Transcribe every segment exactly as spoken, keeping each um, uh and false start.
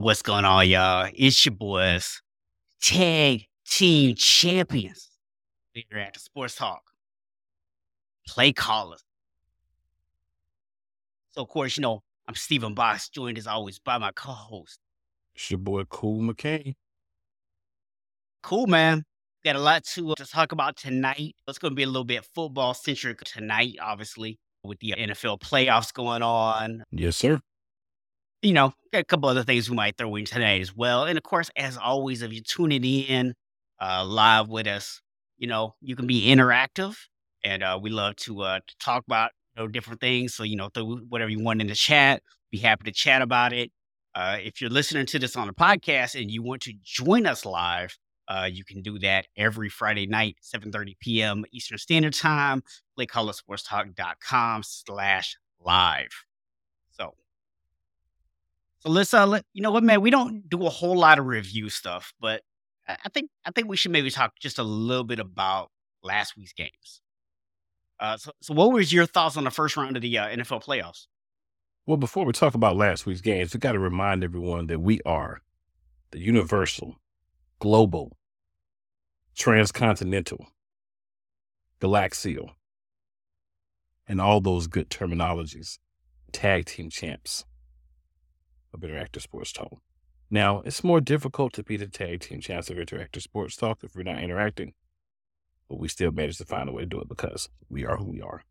What's going on, y'all? It's your boys, Tag Team Champions, the Interactive Sports Talk, Play Callers. So, of course, you know, I'm Stephen Box, joined as always by my co host. It's your boy, Cool McCain. Cool, man. Got a lot to, uh, to talk about tonight. It's going to be a little bit football centric tonight, obviously, with the N F L playoffs going on. Yes, sir. You know, got a couple other things we might throw in tonight as well. And of course, as always, if you're tuning in uh, live with us, you know, you can be interactive, and uh, we love to uh, to talk about you know different things. So you know, throw whatever you want in the chat. Be happy to chat about it. Uh, if you're listening to this on a podcast and you want to join us live, uh, you can do that every Friday night, seven thirty p.m. Eastern Standard Time. play color sports talk dot com slash live. So so let's uh let you know what, man, we don't do a whole lot of review stuff, but I, I think I think we should maybe talk just a little bit about last week's games. Uh so, so what was your thoughts on the first round of the uh, N F L playoffs? Well, before we talk about last week's games, we got to remind everyone that we are the universal, global, transcontinental, galaxial, and all those good terminologies, tag team champs of Interactive Sports Talk. Now, it's more difficult to be the tag team champs of Interactive Sports Talk if we're not interacting, but we still manage to find a way to do it because we are who we are.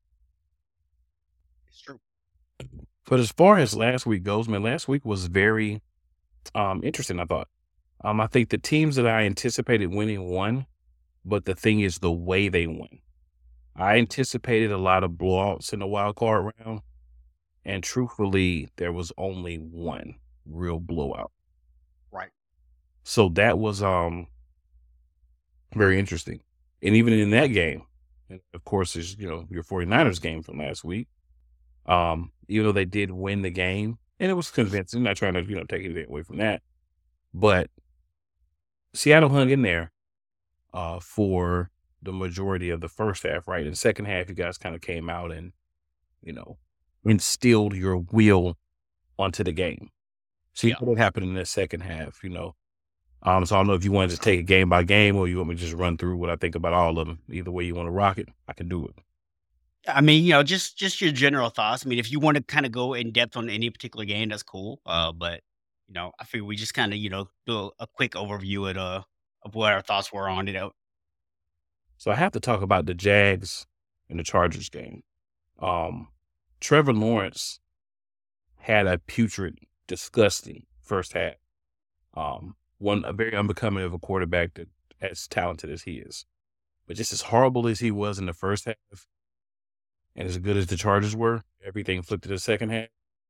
It's true. But as far as last week goes, man, last week was very um, interesting, I thought. Um, I think the teams that I anticipated winning won, but the thing is the way they won. I anticipated a lot of blowouts in the wild card round, and truthfully, there was only one real blowout. Right. So that was um very interesting. And even in that game, and of course, is you know, your 49ers game from last week, um, even though they did win the game, and it was convincing, not trying to, you know, take anything away from that, but Seattle hung in there uh, for the majority of the first half, right? In the second half, you guys kind of came out and, you know, instilled your will onto the game. See Yeah. what happened in the second half, you know. Um, so I don't know if you wanted to take it game by game or you want me to just run through what I think about all of them. Either way you want to rock it, I can do it. I mean, you know, just just your general thoughts. I mean, if you want to kind of go in depth on any particular game, that's cool. Uh, but you know, I figure we just kind of you know do a, a quick overview of uh of what our thoughts were on it. Uh, So I have to talk about the Jags and the Chargers game. Um, Trevor Lawrence had a putrid, disgusting first half. Um, one a very unbecoming of a quarterback that as talented as he is. But just as horrible as he was in the first half, and as good as the Chargers were, everything flipped to the second half.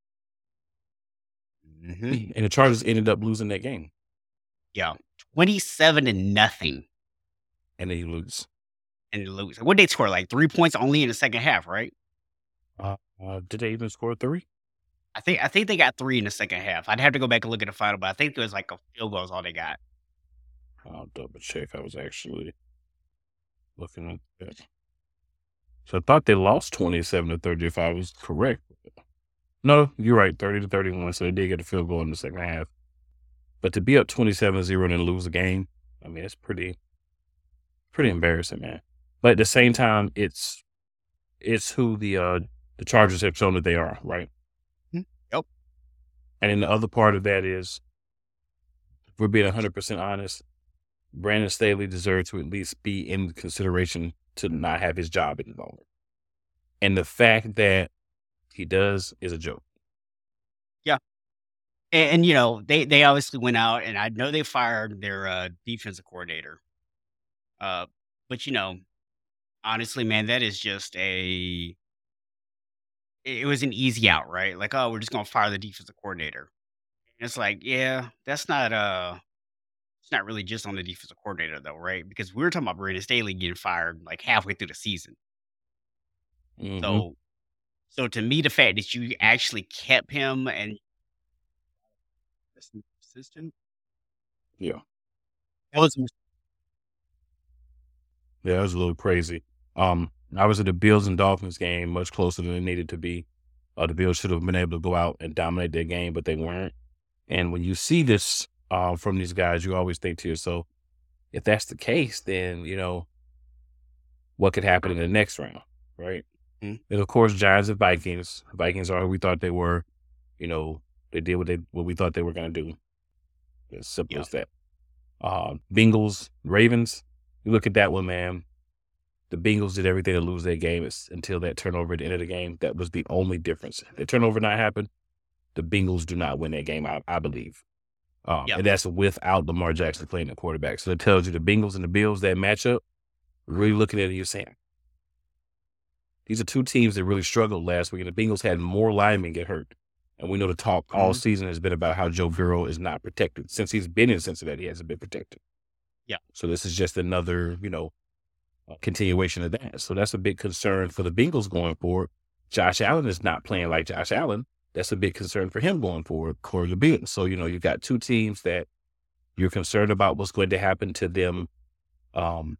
mhm. And the Chargers ended up losing that game. Yeah, twenty-seven to nothing, And they lose. and they lose. What they score like three points only in the second half, right? Uh, uh, did they even score three? I think I think they got three in the second half. I'd have to go back and look at the final, but I think it was like a field goal is all they got. I'll double check. I was actually looking at that. So I thought they lost twenty-seven to thirty if I was correct. No, you're right, thirty to thirty-one. So they did get a field goal in the second half. But to be up twenty-seven zero and then lose a game, I mean, it's pretty, pretty embarrassing, man. But at the same time, it's it's who the uh, the Chargers have shown that they are, right? Mm, Yep. And then the other part of that is, if we're being one hundred percent honest, Brandon Staley deserved to at least be in consideration to not have his job any longer. And the fact that he does is a joke. Yeah. And, and you know, they they obviously went out and I know they fired their uh defensive coordinator. Uh but you know, honestly, man, that is just a it it was an easy out, right? Like, oh, we're just gonna fire the defensive coordinator. And it's like, yeah, that's not uh it's not really just on the defensive coordinator though, right? Because we were talking about Brandon Staley getting fired like halfway through the season. Mm-hmm. So so to me, the fact that you actually kept him and consistent, Yeah. that was Yeah, it was a little crazy. Um, I was at the Bills and Dolphins game, much closer than it needed to be. Uh, the Bills should have been able to go out and dominate their game, but they weren't. And when you see this uh, from these guys, you always think to yourself, if that's the case, then, you know, what could happen in the next round, right? Mhm. And of course, Giants and Vikings. Vikings are who we thought they were. You know, they did what they what we thought they were going to do. As simple Yep. as that. Uh, Bengals, Ravens. You look at that one, man. The Bengals did everything to lose their game it's, until that turnover at the end of the game. That was the only difference. If the turnover not happened, the Bengals do not win that game. I, I believe. Um, Yep. and that's without Lamar Jackson playing the quarterback. So it tells you the Bengals and the Bills, that matchup, really looking at it, you're saying, these are two teams that really struggled last week, and the Bengals had more linemen get hurt. And we know the talk all Mhm. season has been about how Joe Burrow is not protected. Since he's been in Cincinnati, he hasn't been protected. Yep. So this is just another, you know, uh, continuation of that. So that's a big concern for the Bengals going forward. Josh Allen is not playing like Josh Allen. That's a big concern for him going forward, for the Bills. So, you know, you've got two teams that you're concerned about what's going to happen to them um,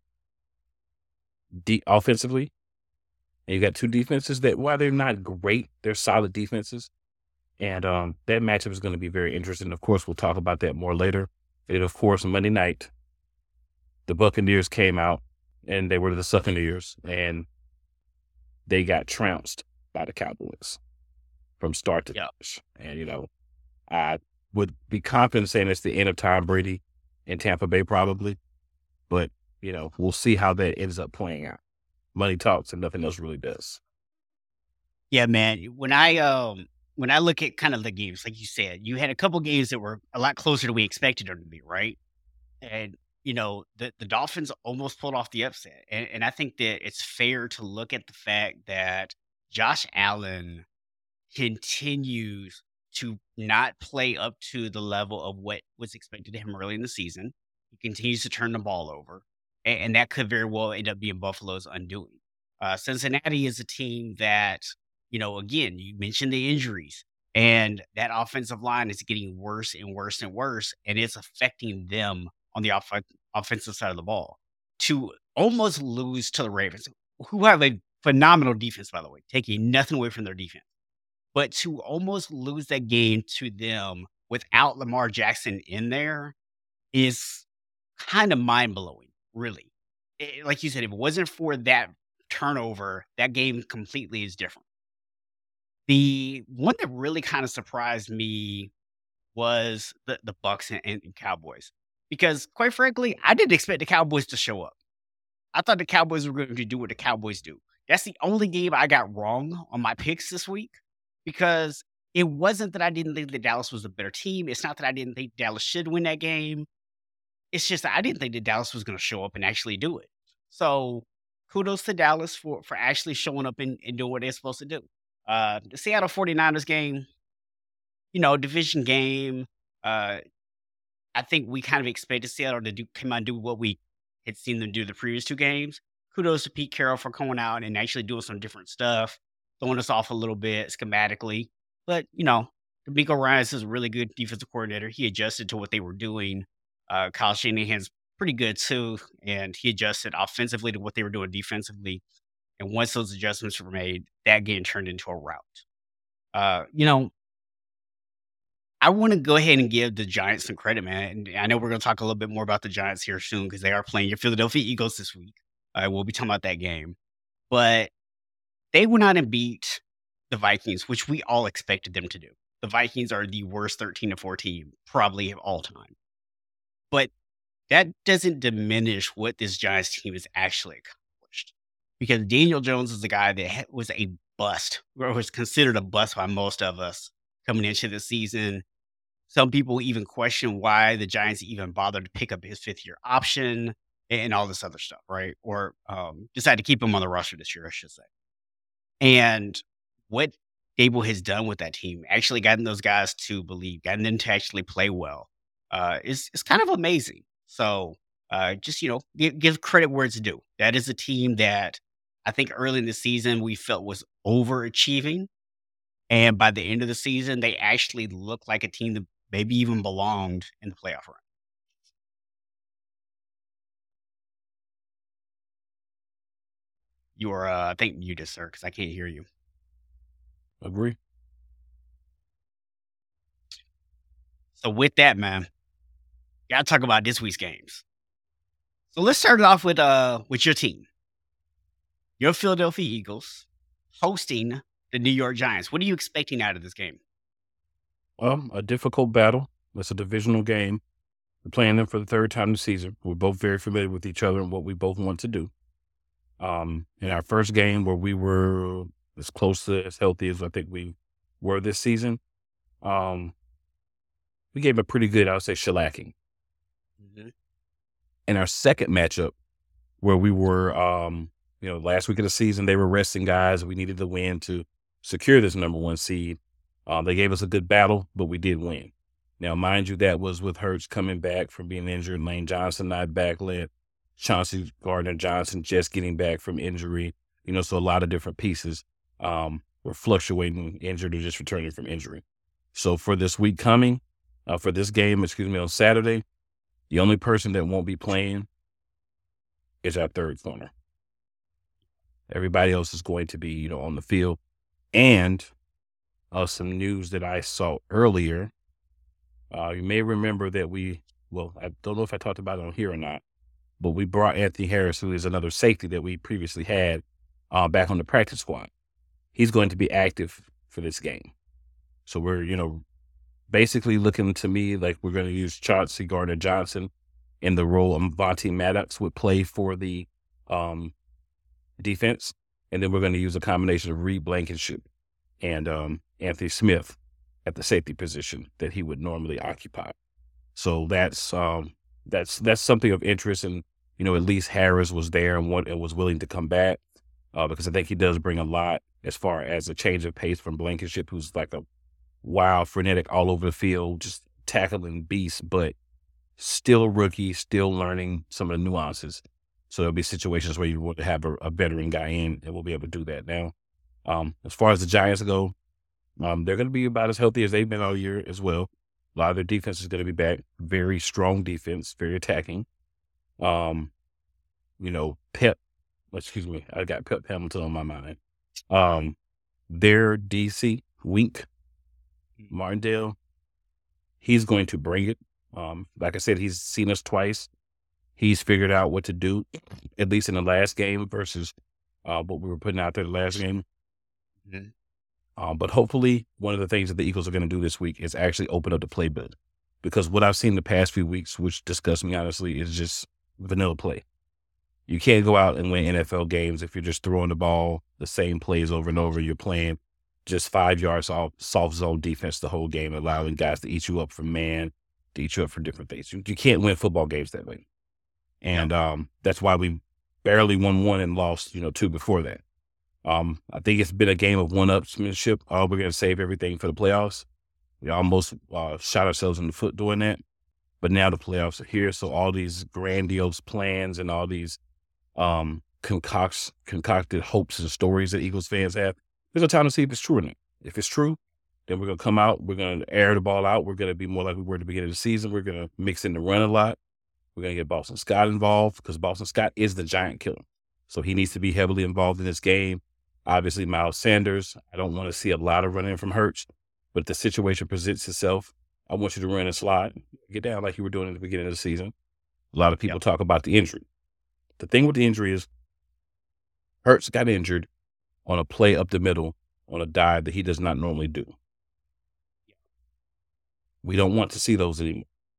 de- offensively. And you got two defenses that, while they're not great, they're solid defenses. And um, that matchup is going to be very interesting. Of course, we'll talk about that more later. And of course, Monday night, the Buccaneers came out and they were the Succaneers, and they got trounced by the Cowboys from start to Yep. finish. And, you know, I would be confident saying it's the end of Tom Brady in Tampa Bay, probably. But, you know, we'll see how that ends up playing out. Money talks and nothing else really does. Yeah, man. When I um when I look at kind of the games, like you said, you had a couple games that were a lot closer than we expected them to be, right? And you know, the the Dolphins almost pulled off the upset, and, and I think that it's fair to look at the fact that Josh Allen continues to not play up to the level of what was expected of him early in the season. He continues to turn the ball over, and, and that could very well end up being Buffalo's undoing. Uh, Cincinnati is a team that, you know, again, you mentioned the injuries, and that offensive line is getting worse and worse and worse, and it's affecting them on the off- offensive side of the ball. To almost lose to the Ravens, who have a phenomenal defense, by the way, taking nothing away from their defense, but to almost lose that game to them without Lamar Jackson in there is kinda mind-blowing, really. Eh, like you said, if it wasn't for that turnover, that game completely is different. The one that really kinda surprised me was the the Bucks and and Cowboys, because quite frankly, I didn't expect the Cowboys to show up. I thought the Cowboys were going to do what the Cowboys do. That's the only game I got wrong on my picks this week, because it wasn't that I didn't think that Dallas was a better team. It's not that I didn't think Dallas should win that game. It's just that I didn't think that Dallas was going to show up and actually do it. So kudos to Dallas for for actually showing up and, and doing what they're supposed to do. Uh, the Seattle 49ers game, you know, division game. Uh, I think we kind of expected Seattle to do come out and do what we had seen them do the previous two games. Kudos to Pete Carroll for coming out and actually doing some different stuff, throwing us off a little bit schematically. But, you know, D'Amico Ryans is a really good defensive coordinator. He adjusted to what they were doing. Uh, Kyle Shanahan's pretty good too, and he adjusted offensively to what they were doing defensively. And once those adjustments were made, that game turned into a rout. Uh, you know, I wanna go ahead and give the Giants some credit, man, and I know we're gonna talk a little bit more about the Giants here soon because they are playing your Philadelphia Eagles this week. Uh, we'll be talking about that game, but they went out and beat the Vikings, which we all expected them to do. The Vikings are the worst thirteen to four team probably of all time, but that doesn't diminish what this Giants team has actually accomplished, because Daniel Jones is the guy that ha was a bust, or was considered a bust by most of us coming into the season. Some people even question why the Giants even bothered to pick up his fifth year option and all this other stuff, right? Or um, decide to keep him on the roster this year, I should say. And what Dable has done with that team, actually gotten those guys to believe, gotten them to actually play well, uh, is is kind of amazing. So uh, just you know, give, give credit where it's due. That is a team that I think early in the season we felt was overachieving, and by the end of the season, they actually looked like a team that maybe even belonged in the playoff run. You are, uh, I think, muted, sir, because I can't hear you. Agree. So with that, man, gotta talk about this week's games. So let's start it off with uh with your team, your Philadelphia Eagles, hosting the New York Giants. What are you expecting out of this game? Um, a difficult battle. It's a divisional game. We're playing them for the third time this season. We're both very familiar with each other and what we both want to do. Um, in our first game where we were as close to as healthy as I think we were this season, um, we gave a pretty good, I would say, shellacking. Mhm. In our second matchup, where we were, um, you know, last week of the season, they were resting guys. We needed to win to secure this number one seed. Um, they gave us a good battle, but we did win. Now, mind you, that was with Hurts coming back from being injured, Lane Johnson not back led, Chauncey Gardner Johnson just getting back from injury. You know, so a lot of different pieces um, were fluctuating, injured or just returning from injury. So for this week coming, uh, for this game, excuse me, on Saturday, the only person that won't be playing is our third corner. Everybody else is going to be, you know, on the field. And uh, some news that I saw earlier. Uh, you may remember that we, well, I don't know if I talked about it on here or not, but we brought Anthony Harris, who is another safety that we previously had, uh, back on the practice squad. He's going to be active for this game. So we're, you know, basically looking to me like we're going to use Chauncey Gardner Johnson in the role of Vontae Maddox would play for the um, defense. And then we're going to use a combination of Reed Blankenship and um, Anthony Smith at the safety position that he would normally occupy. So that's um, that's that's something of interest. And, you know, at least Harris was there and, what, and was willing to come back uh, because I think he does bring a lot as far as a change of pace from Blankenship, who's like a wild, frenetic, all over the field, just tackling beast, but still a rookie, still learning some of the nuances. So there'll be situations where you want to have a, a veteran guy in, and we'll be able to do that now. Um, as far as the Giants go, um, they're going to be about as healthy as they've been all year as well. A lot of their defense is going to be back. Very strong defense, very attacking. Um, you know, Pep, excuse me, I got Pep Hamilton on my mind. Um, their D C, Wink Martindale, he's going to bring it. Um, like I said, he's seen us twice. He's figured out what to do, at least in the last game versus uh, what we were putting out there the last game. Mhm. Um, but hopefully one of the things that the Eagles are going to do this week is actually open up the playbook. Because what I've seen the past few weeks, which disgusts me honestly, is just vanilla play. You can't go out and win N F L games if you're just throwing the ball, the same plays over and over. You're playing just five yards off soft zone defense the whole game, allowing guys to eat you up from man, to eat you up for different things. You, you can't win football games that way. And um, that's why we barely won one and lost, you know, two before that. Um, I think it's been a game of one-upsmanship. Oh, we're going to save everything for the playoffs. We almost uh, shot ourselves in the foot doing that. But now the playoffs are here, so all these grandiose plans and all these um, concocts, concocted hopes and stories that Eagles fans have, there's a time to see if it's true or not. If it's true, then we're going to come out. We're going to air the ball out. We're going to be more like we were at the beginning of the season. We're going to mix in the run a lot. We're going to get Boston Scott involved because Boston Scott is the giant killer. So he needs to be heavily involved in this game. Obviously, Miles Sanders, I don't want to see a lot of running from Hurts, but if the situation presents itself, I want you to run and slide, get down like you were doing at the beginning of the season. A lot of people Yep. talk about the injury. The thing with the injury is Hurts got injured on a play up the middle on a dive that he does not normally do. We don't want to see those anymore.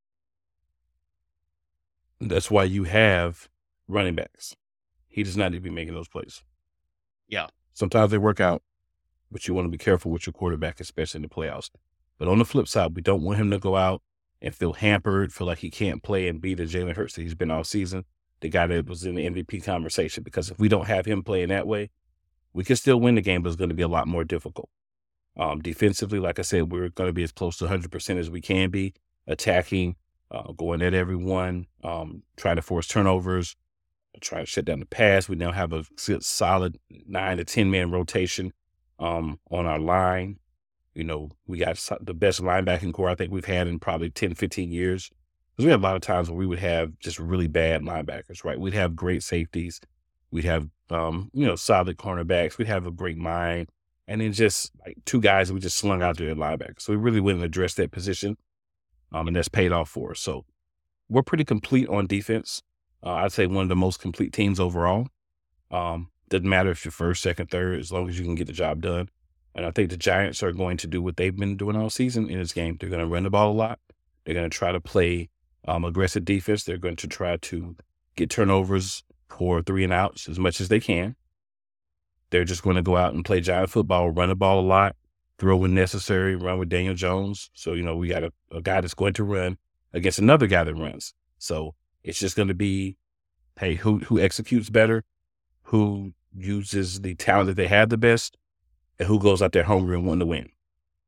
That's why you have running backs. He does not need to be making those plays. Yeah. Sometimes they work out, but you want to be careful with your quarterback, especially in the playoffs. But on the flip side, we don't want him to go out and feel hampered, feel like he can't play and be the Jalen Hurts that he's been all season, the guy that was in the M V P conversation. Because if we don't have him playing that way, we can still win the game, but it's going to be a lot more difficult. Um, defensively, like I said, we're going to be as close to one hundred percent as we can be, attacking, uh, going at everyone, um, trying to force turnovers, trying to shut down the pass. We now have a solid nine to ten man rotation um, on our line. You know, we got the best linebacking core I think we've had in probably ten, fifteen years. Because we had a lot of times where we would have just really bad linebackers, right? We'd have great safeties. We'd have, um, you know, solid cornerbacks. We'd have a great mind. And then just like two guys that we just slung out there at linebacker. So we really wouldn't address that position. um, and that's paid off for us. So we're pretty complete on defense. Uh, I'd say one of the most complete teams overall. Um, doesn't matter if you're first, second, third, as long as you can get the job done. And I think the Giants are going to do what they've been doing all season in this game. They're going to run the ball a lot. They're going to try to play um, aggressive defense. They're going to try to get turnovers for three and outs as much as they can. They're just going to go out and play giant football, run the ball a lot, throw when necessary, run with Daniel Jones. So, you know, we got a, a guy that's going to run against another guy that runs. So it's just going to be, hey, who who executes better, who uses the talent that they have the best, and who goes out there hungry and wanting to win.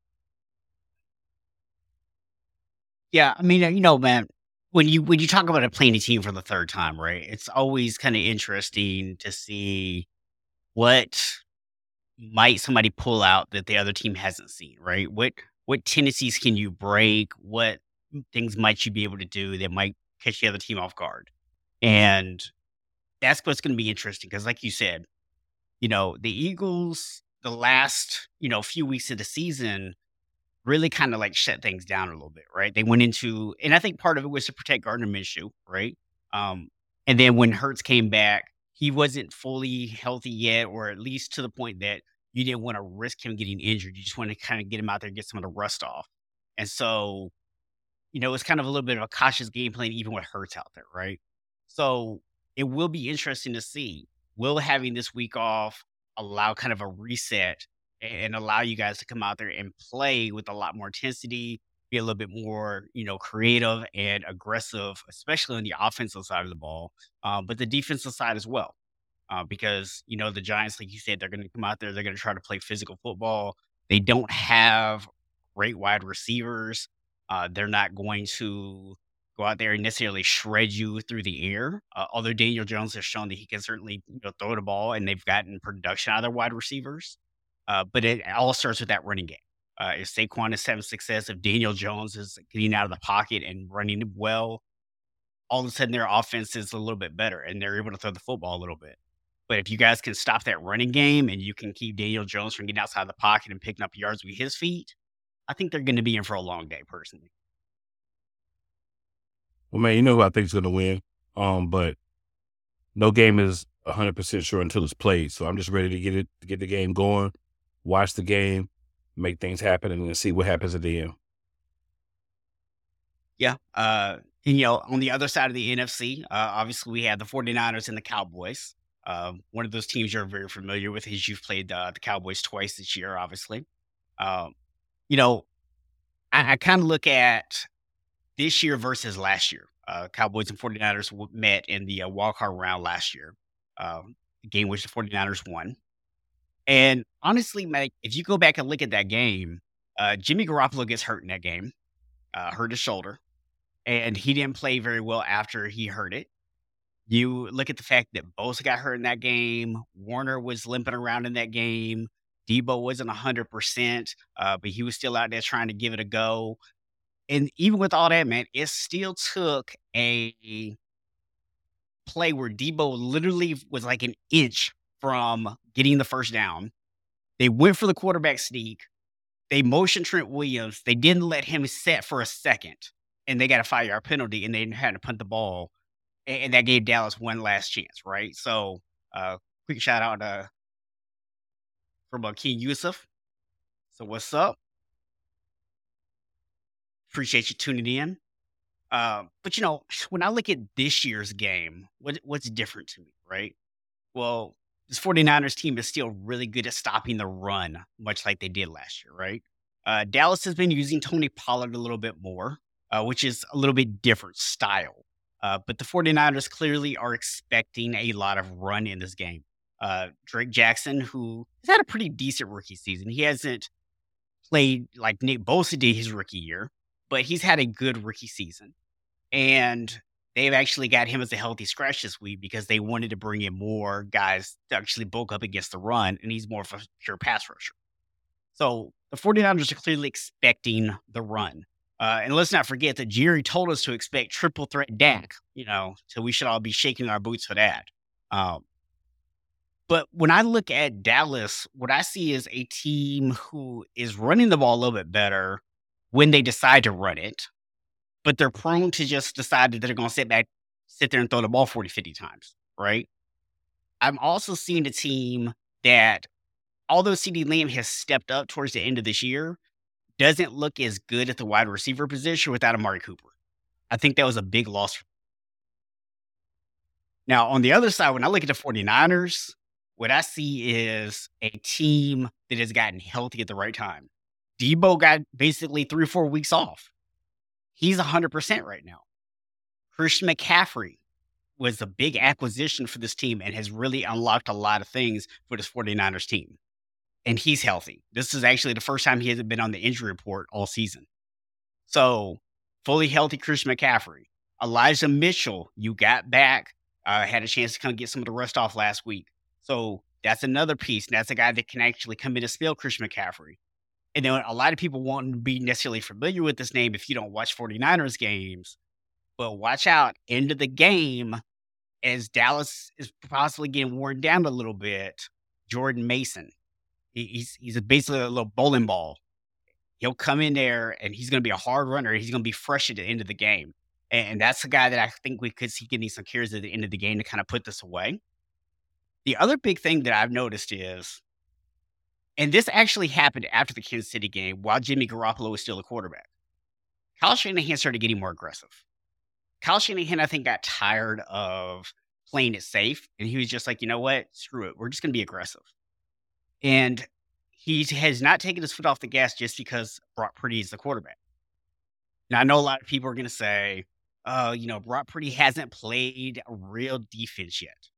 Yeah, I mean, uh, you know, man, when you when you talk about a playing a team for the third time, right? It's always kind of interesting to see what might somebody pull out that the other team hasn't seen, right? What what tendencies can you break? What things might you be able to do that might catch the other team off guard? And that's what's going to be interesting because, like you said, you know, the Eagles, the last you know few weeks of the season really kind of like shut things down a little bit, right? They went into, and I think part of it was to protect Gardner Minshew, right? Um, and then when Hertz came back, he wasn't fully healthy yet, or at least to the point that you didn't want to risk him getting injured. You just want to kind of get him out there and get some of the rust off. And so, you know, it's kind of a little bit of a cautious game plan, even with Hertz out there, right? So it will be interesting to see. Will having this week off allow kind of a reset and allow you guys to come out there and play with a lot more intensity, be a little bit more, you know, creative and aggressive, especially on the offensive side of the ball, um, but the defensive side as well uh, because you know the Giants, like you said, they're going to come out there. They're going to try to play physical football. They don't have great wide receivers. Uh, they're not going to go out there and necessarily shred you through the air. Uh, although Daniel Jones has shown that he can certainly you know, throw the ball, and they've gotten production out of their wide receivers. Uh, but it all starts with that running game. Uh, if Saquon is having success, if Daniel Jones is getting out of the pocket and running well, all of a sudden their offense is a little bit better and they're able to throw the football a little bit. But if you guys can stop that running game and you can keep Daniel Jones from getting outside the pocket and picking up yards with his feet, I think they're going to be in for a long day, personally. Well, man, you know who I think is going to win. Um, but no game is one hundred percent sure until it's played. So I'm just ready to get it, to get the game going, watch the game, make things happen, and then see what happens at the end. Yeah. Uh, and, you know, on the other side of the N F C, uh, obviously we have the 49ers and the Cowboys. Um, one of those teams you're very familiar with is you've played uh, the Cowboys twice this year, obviously. Um, you know, I, I kind of look at this year versus last year. Uh, Cowboys and 49ers w- met in the uh, wild card round last year, um, the game which the 49ers won. And honestly, Mike, if you go back and look at that game, uh, Jimmy Garoppolo gets hurt in that game, uh, hurt his shoulder, and he didn't play very well after he hurt it. You look at the fact that Bosa got hurt in that game, Warner was limping around in that game, Debo wasn't one hundred percent, uh, but he was still out there trying to give it a go. And even with all that, man, it still took a play where Debo literally was like an inch from getting the first down. They went for the quarterback sneak. They motioned Trent Williams. They didn't let him set for a second, and they got a five yard penalty, and they had to punt the ball, a- and that gave Dallas one last chance, right? So, uh, quick shout out uh, from uh, King Yusuf. So, what's up? Appreciate you tuning in. Um, but you know, when I look at this year's game, what what's different to me, right? Well, this 49ers team is still really good at stopping the run, much like they did last year, right? Uh, Dallas has been using Tony Pollard a little bit more, uh, which is a little bit different style. Uh, but the 49ers clearly are expecting a lot of run in this game. Uh, Drake Jackson, who has had a pretty decent rookie season, he hasn't played like Nick Bosa did his rookie year, but he's had a good rookie season. And they've actually got him as a healthy scratch this week because they wanted to bring in more guys to actually bulk up against the run, and he's more of a pure pass rusher. So the 49ers are clearly expecting the run. Uh, and let's not forget that Jerry told us to expect triple threat Dak, you know, so we should all be shaking our boots for that. Um, but when I look at Dallas, what I see is a team who is running the ball a little bit better when they decide to run it, but they're prone to just decide that they're gonna sit back sit there and throw the ball forty, fifty times, right? I'm also seeing a team that, although CeeDee Lamb has stepped up towards the end of this year, doesn't look as good at the wide receiver position without Amari Cooper. I think that was a big loss. Now, on the other side, when I look at the 49ers, what I see is a team that has gotten healthy at the right time. Debo got basically three or four weeks off. He's one hundred percent right now. Christian McCaffrey was a big acquisition for this team and has really unlocked a lot of things for this 49ers team. And he's healthy. This is actually the first time he hasn't been on the injury report all season. So, fully healthy Christian McCaffrey. Elijah Mitchell, you got back, uh, had a chance to come get some of the rust off last week. So, that's another piece. That's a guy that can actually come in and spell Christian McCaffrey. And then a lot of people won't be necessarily familiar with this name if you don't watch 49ers games. But watch out, end of the game, as Dallas is possibly getting worn down a little bit, Jordan Mason. He, he's he's a, basically a little bowling ball. He'll come in there and he's going to be a hard runner. He's going to be fresh at the end of the game. And, and that's the guy that I think we could see getting some carries at the end of the game to kind of put this away. The other big thing that I've noticed is, and this actually happened after the Kansas City game while Jimmy Garoppolo was still a quarterback, Kyle Shanahan started getting more aggressive. Kyle Shanahan, I think, got tired of playing it safe. And he was just like, you know what? Screw it. We're just going to be aggressive. And he has not taken his foot off the gas just because Brock Purdy is the quarterback. Now, I know a lot of people are going to say, oh, you know, Brock Purdy hasn't played a real defense yet.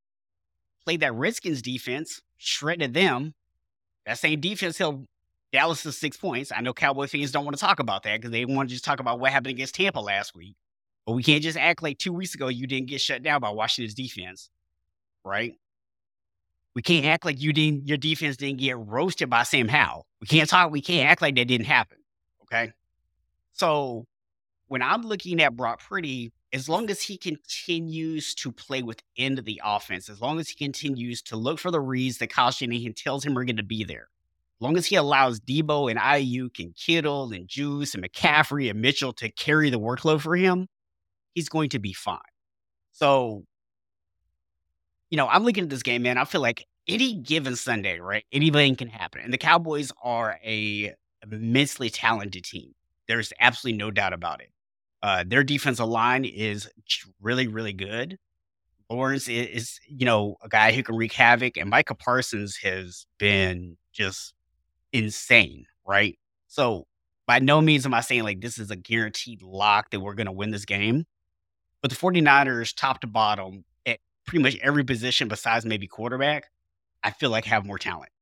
Played that Redskins defense, shredded them. That same defense held Dallas to six points. I know Cowboy fans don't want to talk about that because they want to just talk about what happened against Tampa last week. But we can't just act like two weeks ago you didn't get shut down by Washington's defense, right? We can't act like you didn't. Your defense didn't get roasted by Sam Howell. We can't talk. We can't act like that didn't happen. Okay. So when I'm looking at Brock Purdy, as long as he continues to play within the offense, as long as he continues to look for the reads that Kyle Shanahan tells him are going to be there, as long as he allows Debo and Ayuk and Kittle and Juice and McCaffrey and Mitchell to carry the workload for him, he's going to be fine. So, you know, I'm looking at this game, man. I feel like any given Sunday, right? Anything can happen. And the Cowboys are a immensely talented team. There's absolutely no doubt about it. Uh, their defensive line is really, really good. Lawrence is, is, you know, a guy who can wreak havoc. And Micah Parsons has been just insane, right? So by no means am I saying like this is a guaranteed lock that we're going to win this game. But the 49ers, top to bottom, at pretty much every position besides maybe quarterback, I feel like have more talent.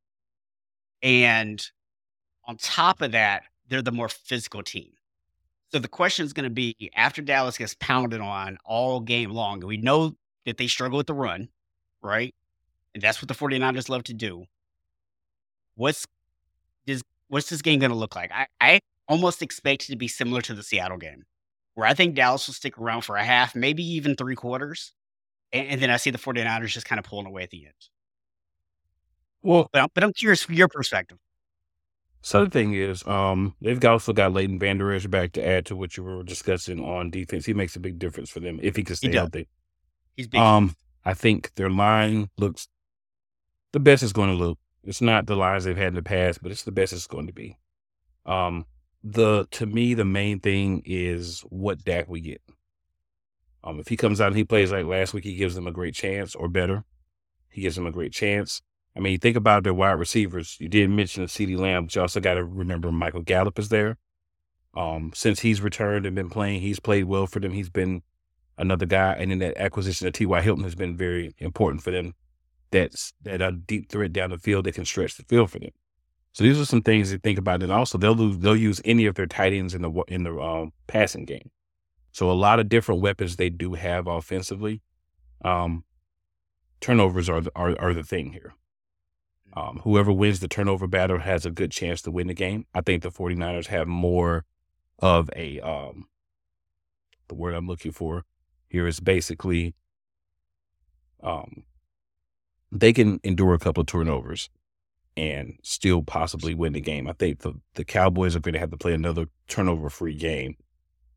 And on top of that, they're the more physical team. So the question is going to be, after Dallas gets pounded on all game long, and we know that they struggle with the run, right? And that's what the 49ers love to do. What's this, what's this game going to look like? I, I almost expect it to be similar to the Seattle game, where I think Dallas will stick around for a half, maybe even three quarters. And, and then I see the 49ers just kind of pulling away at the end. Well, But I'm, but I'm curious from your perspective. so the thing is, um, they've also got Leighton Vander Esch back to add to what you were discussing on defense. He makes a big difference for them if he can He stay does. healthy. He's big. Um, I think their line looks the best it's going to look. It's not the lines they've had in the past, but it's the best it's going to be. Um, the to me, the main thing is what Dak we get. Um, if he comes out and he plays like last week, he gives them a great chance or better. He gives them a great chance. I mean, think about their wide receivers. You did mention CeeDee Lamb, but you also got to remember Michael Gallup is there. Um, since he's returned and been playing, he's played well for them. He's been another guy. And then that acquisition of T Y. Hilton has been very important for them. That's that a deep threat down the field that can stretch the field for them. So these are some things to think about. And also they'll lose, they'll use any of their tight ends in the in the um, passing game. So a lot of different weapons they do have offensively. Um, turnovers are, are are the thing here. Um, whoever wins the turnover battle has a good chance to win the game. I think the 49ers have more of a, um, the word I'm looking for here is basically, um, they can endure a couple of turnovers and still possibly win the game. I think the, the Cowboys are going to have to play another turnover-free game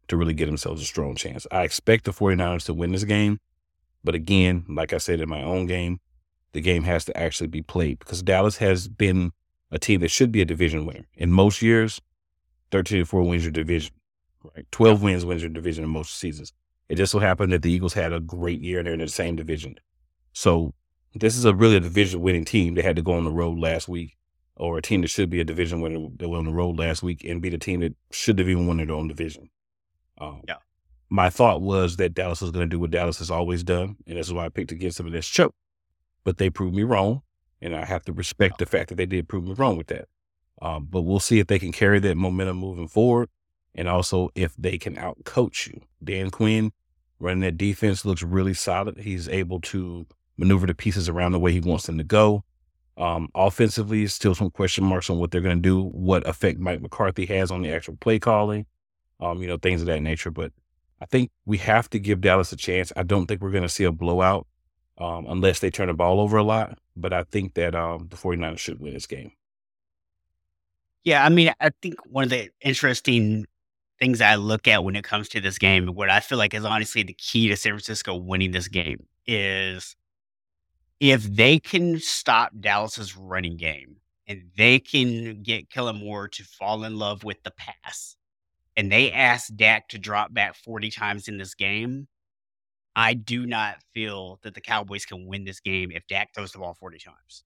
to really get themselves a strong chance. I expect the 49ers to win this game. But again, like I said in my own game, the game has to actually be played because Dallas has been a team that should be a division winner. In most years, thirteen to four wins your division, right? Yep. twelve wins wins your division in most seasons. It just so happened that the Eagles had a great year and they're in the same division. So this is a really a division winning team. They had to go on the road last week, or a team that should be a division winner that went on the road last week and beat a team that should have even won their own division. Um, Yeah. my thought was that Dallas was going to do what Dallas has always done, and this is why I picked against them in this choke. But they proved me wrong, and I have to respect the fact that they did prove me wrong with that. Um, but we'll see if they can carry that momentum moving forward, and also if they can outcoach you. Dan Quinn running that defense looks really solid. He's able to maneuver the pieces around the way he wants them to go. Um, offensively, still some question marks on what they're going to do, what effect Mike McCarthy has on the actual play calling, um, you know, things of that nature. But I think we have to give Dallas a chance. I don't think we're going to see a blowout um, unless they turn the ball over a lot. But I think that um, the 49ers should win this game. Yeah, I mean, I think one of the interesting things I look at when it comes to this game, what I feel like is honestly the key to San Francisco winning this game is if they can stop Dallas's running game and they can get Kellen Moore to fall in love with the pass and they ask Dak to drop back forty times in this game, I do not feel that the Cowboys can win this game if Dak throws the ball forty times.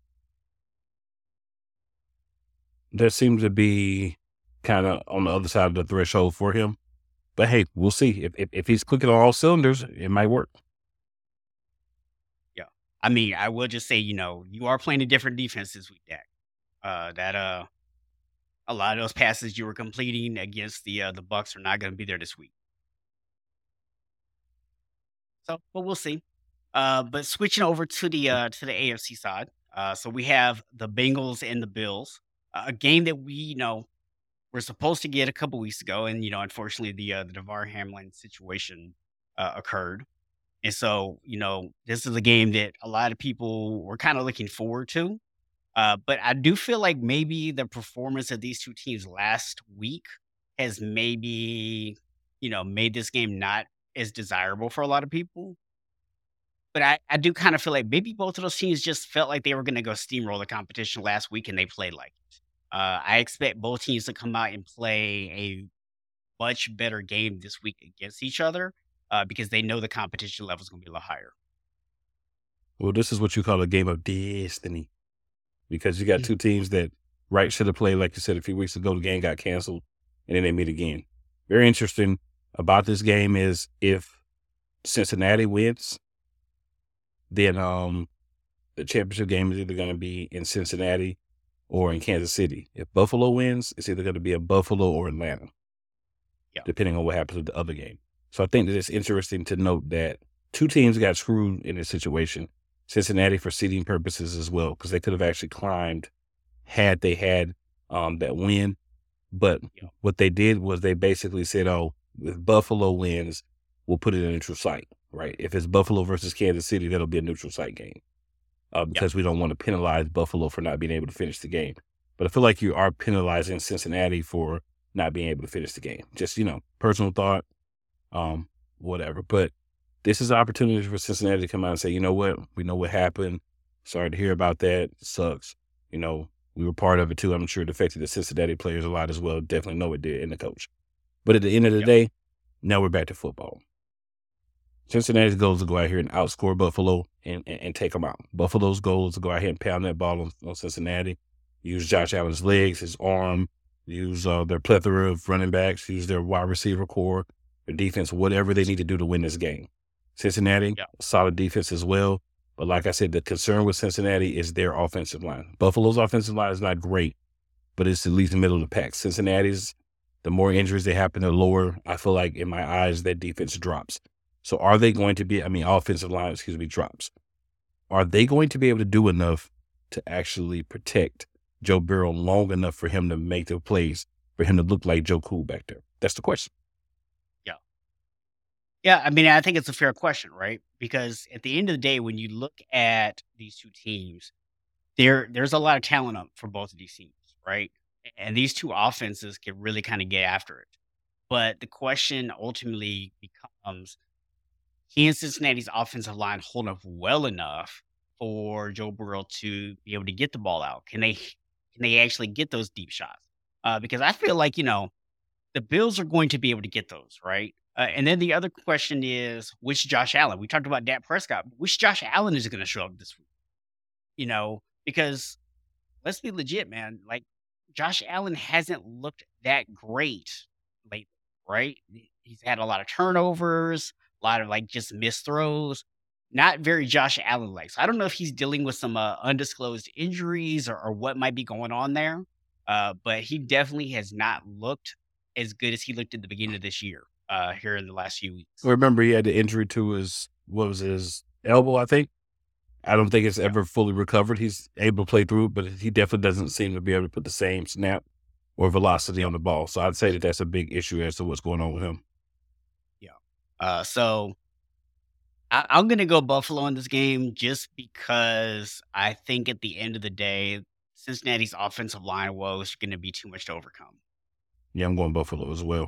That seems to be kind of on the other side of the threshold for him. But hey, we'll see. If, if if he's clicking on all cylinders, it might work. Yeah. I mean, I will just say, you know, you are playing a different defense this week, Dak. Uh, that uh, a lot of those passes you were completing against the uh, the Bucks are not going to be there this week. So, but we'll see. Uh, but switching over to the uh, to the A F C side, uh, so we have the Bengals and the Bills, uh, a game that we you know were supposed to get a couple weeks ago, and you know, unfortunately, the uh, the Devar Hamlin situation uh, occurred, and so you know, this is a game that a lot of people were kind of looking forward to. Uh, but I do feel like maybe the performance of these two teams last week has maybe, you know, made this game not as desirable for a lot of people. But I, I do kind of feel like maybe both of those teams just felt like they were going to go steamroll the competition last week and they played like it. Uh, I expect both teams to come out and play a much better game this week against each other uh, because they know the competition level is going to be a lot higher. Well, this is what you call a game of destiny because you got Mm. two teams that right should have played, like you said, a few weeks ago. The game got canceled, and then they meet again. Very interesting about this game is if Cincinnati wins, then um, the championship game is either going to be in Cincinnati or in Kansas City. If Buffalo wins, it's either going to be in Buffalo or Atlanta, Yeah. depending on what happens with the other game. So I think that it's interesting to note that two teams got screwed in this situation. Cincinnati for seeding purposes as well, because they could have actually climbed had they had um, that win. But Yeah. what they did was they basically said, oh, if Buffalo wins, we'll put it in a neutral site, right? If it's Buffalo versus Kansas City, that'll be a neutral site game uh, Yeah. because we don't want to penalize Buffalo for not being able to finish the game. But I feel like you are penalizing Cincinnati for not being able to finish the game. Just, you know, personal thought, um, whatever. But this is an opportunity for Cincinnati to come out and say, you know what? We know what happened. Sorry to hear about that. It sucks. You know, we were part of it too. I'm sure it affected the Cincinnati players a lot as well. Definitely know it did, and the coach. But at the end of the Yeah. day, now we're back to football. Cincinnati's goal is to go out here and outscore Buffalo and, and, and take them out. Buffalo's goal is to go out here and pound that ball on, on Cincinnati, use Josh Allen's legs, his arm, use uh, their plethora of running backs, use their wide receiver core, their defense, whatever they need to do to win this game. Cincinnati, Yeah. solid defense as well. But like I said, the concern with Cincinnati is their offensive line. Buffalo's offensive line is not great, but it's at least the middle of the pack. Cincinnati's, the more injuries they happen, the lower, I feel like, in my eyes, that defense drops. So are they going to be, I mean, offensive line, excuse me, drops. Are they going to be able to do enough to actually protect Joe Burrow long enough for him to make the plays, for him to look like Joe Cool back there? That's the question. Yeah. Yeah. I mean, I think it's a fair question, right? Because at the end of the day, when you look at these two teams, there there's a lot of talent up for both of these teams, right? And these two offenses can really kind of get after it. But the question ultimately becomes, can Cincinnati's offensive line hold up well enough for Joe Burrow to be able to get the ball out? Can they can they actually get those deep shots? Uh, because I feel like, you know, the Bills are going to be able to get those, right? Uh, and then the other question is, which Josh Allen? We talked about Dak Prescott. Which Josh Allen is going to show up this week? You know, because let's be legit, man. Like Josh Allen hasn't looked that great lately, right? He- He's had a lot of turnovers, a lot of like just missed throws. Not very Josh Allen like. So I don't know if he's dealing with some uh, undisclosed injuries or, or what might be going on there. Uh, but he definitely has not looked as good as he looked at the beginning of this year. Uh, here in the last few weeks. Remember, he had the injury to his what was it, his elbow, I think. I don't think it's Yeah. ever fully recovered. He's able to play through it, but he definitely doesn't seem to be able to put the same snap or velocity Yep. on the ball. So I'd say that that's a big issue as to what's going on with him. Yeah. Uh, so I, I'm going to go Buffalo in this game just because I think at the end of the day, Cincinnati's offensive line woes are going to be too much to overcome. Yeah, I'm going Buffalo as well.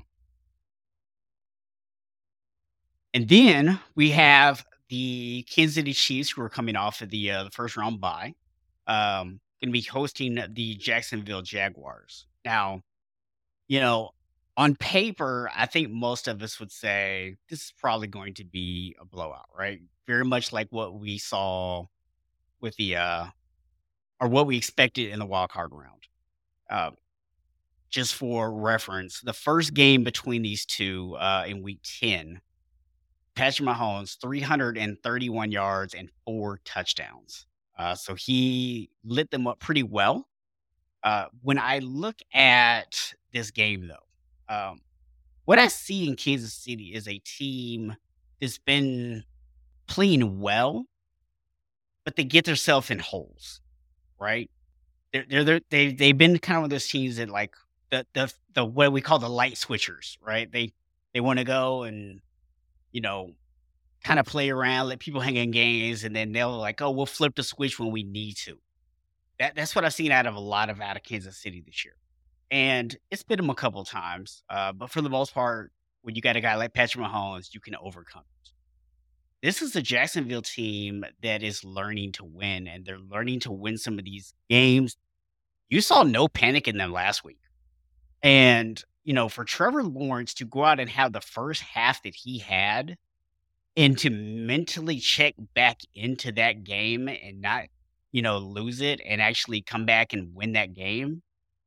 And then we have the Kansas City Chiefs, who are coming off of the uh, the first round bye, um, going to be hosting the Jacksonville Jaguars. Now, you know, on paper, I think most of us would say this is probably going to be a blowout, right? Very much like what we saw with the uh or what we expected in the wild card round. Uh, just for reference, the first game between these two uh in week ten, Patrick Mahomes, three hundred thirty-one yards and four touchdowns. Uh, so he lit them up pretty well. Uh, when I look at this game, though, um, what I see in Kansas City is a team that's been playing well, but they get themselves in holes, right? They're they're they're they they've been kind of one of those teams that like the the the what we call the light switchers, right? They they wanna go and, you know, kinda play around, let people hang in games, and then they'll like, "Oh, we'll flip the switch when we need to." That that's what I've seen out of a lot of out of Kansas City this year. And it's bit them a couple times, uh, but for the most part, when you got a guy like Patrick Mahomes, you can overcome it. This is a Jacksonville team that is learning to win, and they're learning to win some of these games. You saw no panic in them last week. And, you know, for Trevor Lawrence to go out and have the first half that he had and to mentally check back into that game and not, you know, lose it and actually come back and win that game,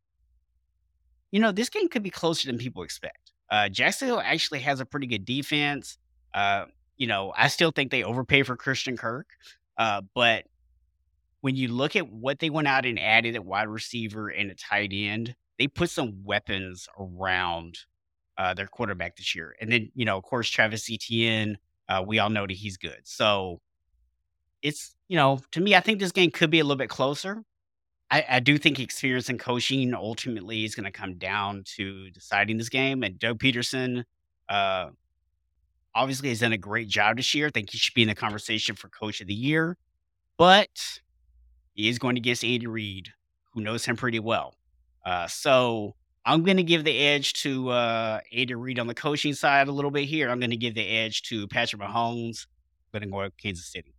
you know, this game could be closer than people expect. Uh, Jacksonville actually has a pretty good defense. Uh, you know, I still think they overpay for Christian Kirk. Uh, but when you look at what they went out and added at wide receiver and at tight end, they put some weapons around uh, their quarterback this year. And then, you know, of course, Travis Etienne, uh, we all know that he's good. So it's, you know, to me, I think this game could be a little bit closer. I, I do think experience and coaching ultimately is going to come down to deciding this game. And Doug Peterson, uh, obviously, has done a great job this year. I think he should be in the conversation for coach of the year. But he is going against Andy Reid, who knows him pretty well. Uh, so I'm going to give the edge to uh, Andy Reid on the coaching side a little bit here. I'm going to give the edge to Patrick Mahomes. I'm going to go with Kansas City.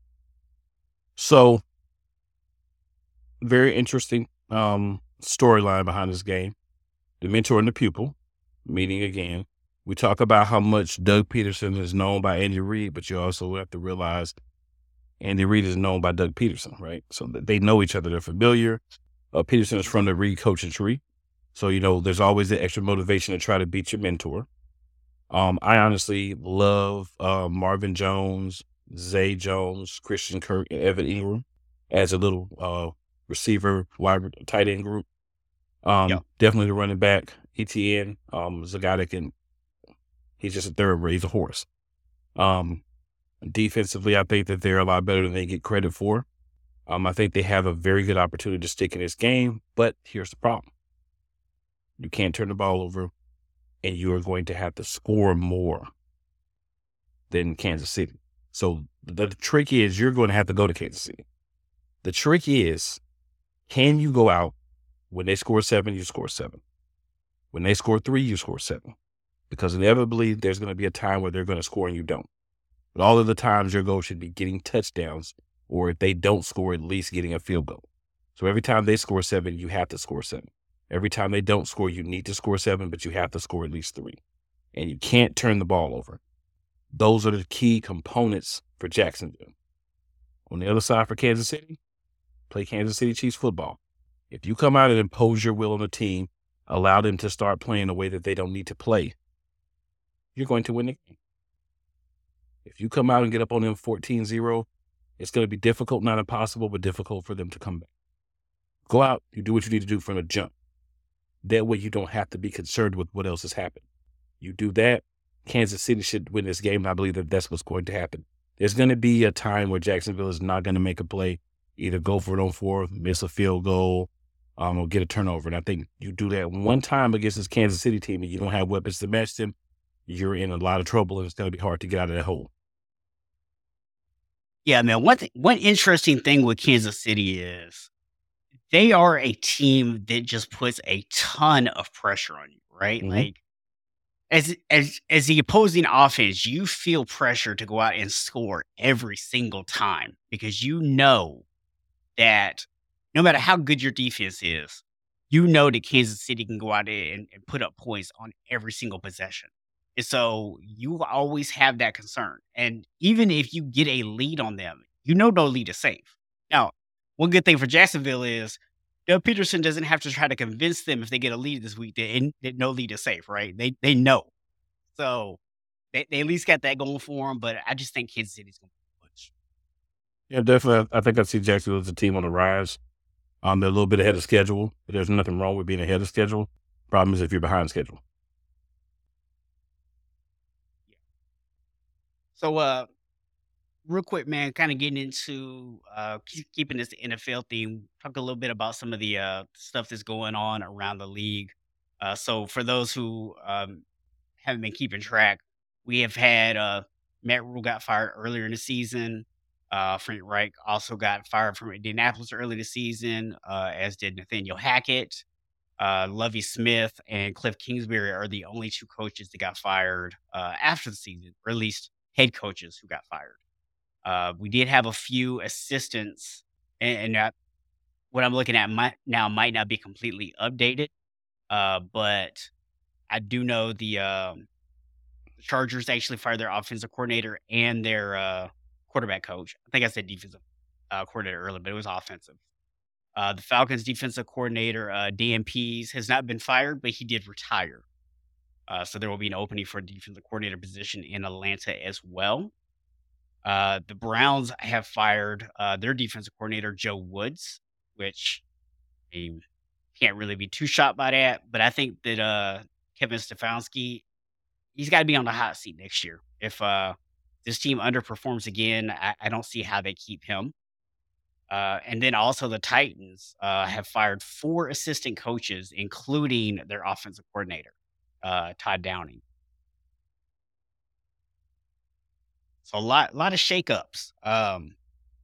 So very interesting um, storyline behind this game. The mentor and the pupil meeting again. We talk about how much Doug Peterson is known by Andy Reid, but you also have to realize Andy Reid is known by Doug Peterson, right? So th- they know each other. They're familiar. Uh, Peterson is from the Reid coaching tree. So, you know, there's always the extra motivation to try to beat your mentor. Um, I honestly love uh, Marvin Jones, Zay Jones, Christian Kirk, and Evan Ingram as a little uh, receiver, wide tight end group. Yep. Um, definitely the running back, E T N, um, is a guy that can, he's just a thoroughbred, he's a horse. Um, defensively, I think that they're a lot better than they get credit for. Um, I think they have a very good opportunity to stick in this game, but here's the problem. You can't turn the ball over, and you are going to have to score more than Kansas City. So the, the trick is you're going to have to go to Kansas City. The trick is, can you go out when they score seven, you score seven. When they score three, you score seven. because inevitably there's going to be a time where they're going to score and you don't. But all of the times your goal should be getting touchdowns, or if they don't score, at least getting a field goal. So every time they score seven, you have to score seven. Every time they don't score, you need to score seven, but you have to score at least three. And you can't turn the ball over. Those are the key components for Jacksonville. On the other side for Kansas City, play Kansas City Chiefs football. If you come out and impose your will on the team, allow them to start playing the way that they don't need to play, you're going to win the game. If you come out and get up on them fourteen zero, it's going to be difficult, not impossible, but difficult for them to come back. Go out, you do what you need to do from the jump. That way you don't have to be concerned with what else has happened. You do that, Kansas City should win this game, and I believe that that's what's going to happen. There's going to be a time where Jacksonville is not going to make a play, either go for it on fourth, miss a field goal, um, or get a turnover. And I think you do that one time against this Kansas City team and you don't have weapons to match them, you're in a lot of trouble, and it's going to be hard to get out of that hole. Yeah, man. One thing, one interesting thing with Kansas City is they are a team that just puts a ton of pressure on you, right? Mm-hmm. Like as as as the opposing offense, you feel pressure to go out and score every single time because you know that no matter how good your defense is, you know that Kansas City can go out there and, and put up points on every single possession. And so you always have that concern. And even if you get a lead on them, you know no lead is safe. Now, one good thing for Jacksonville is Doug Peterson doesn't have to try to convince them if they get a lead this week that, that no lead is safe, right? They they know. So they, they at least got that going for them. But I just think Kansas City's going to push. Yeah, definitely. I think I see Jacksonville as a team on the rise. Um, they're a little bit ahead of schedule, but there's nothing wrong with being ahead of schedule. Problem is if you're behind schedule. So, uh, real quick, man, kind of getting into uh, keep, keeping this N F L theme. Talk a little bit about some of the uh, stuff that's going on around the league. Uh, so, for those who um, haven't been keeping track, we have had uh, Matt Rule got fired earlier in the season. Uh, Frank Reich also got fired from Indianapolis early this season, uh, as did Nathaniel Hackett. Uh, Lovey Smith and Cliff Kingsbury are the only two coaches that got fired uh, after the season, or at least head coaches who got fired. Uh, we did have a few assistants, and, and that, what I'm looking at might, now might not be completely updated, uh, but I do know the um, Chargers actually fired their offensive coordinator and their uh, quarterback coach. I think I said defensive uh, coordinator earlier, but it was offensive. Uh, the Falcons defensive coordinator, uh, D M Ps, has not been fired, but he did retire. Uh, so there will be an opening for a defensive coordinator position in Atlanta as well. Uh, the Browns have fired uh, their defensive coordinator, Joe Woods, which I mean, can't really be too shocked by that. But I think that uh, Kevin Stefanski, he's got to be on the hot seat next year. If uh, this team underperforms again, I, I don't see how they keep him. Uh, and then also the Titans uh, have fired four assistant coaches, including their offensive coordinator, uh, Todd Downing. So a lot, lot of shakeups. Um,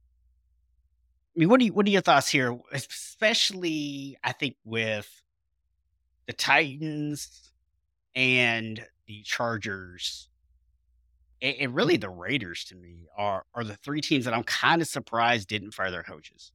I mean, what do you, what are your thoughts here? Especially, I think with the Titans and the Chargers, and, and really the Raiders to me are are the three teams that I'm kind of surprised didn't fire their coaches.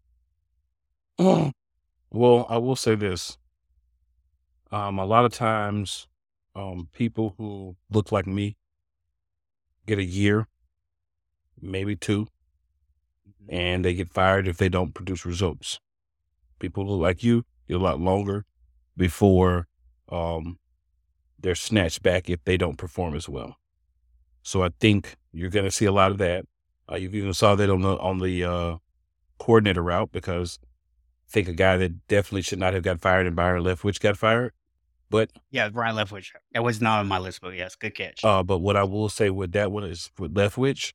Well, I will say this. Um, a lot of times, um, people who look like me get a year, maybe two, Mhm. and they get fired if they don't produce results. People who look like you get a lot longer before um, they're snatched back if they don't perform as well. So I think you're going to see a lot of that. Uh, you even saw that on the on the uh, coordinator route, because I think a guy that definitely should not have got fired and Byron Leftwich got fired. But Yeah, Brian Leftwich. That was not on my list, but yes, good catch. uh, but what I will say with that one is with Leftwich,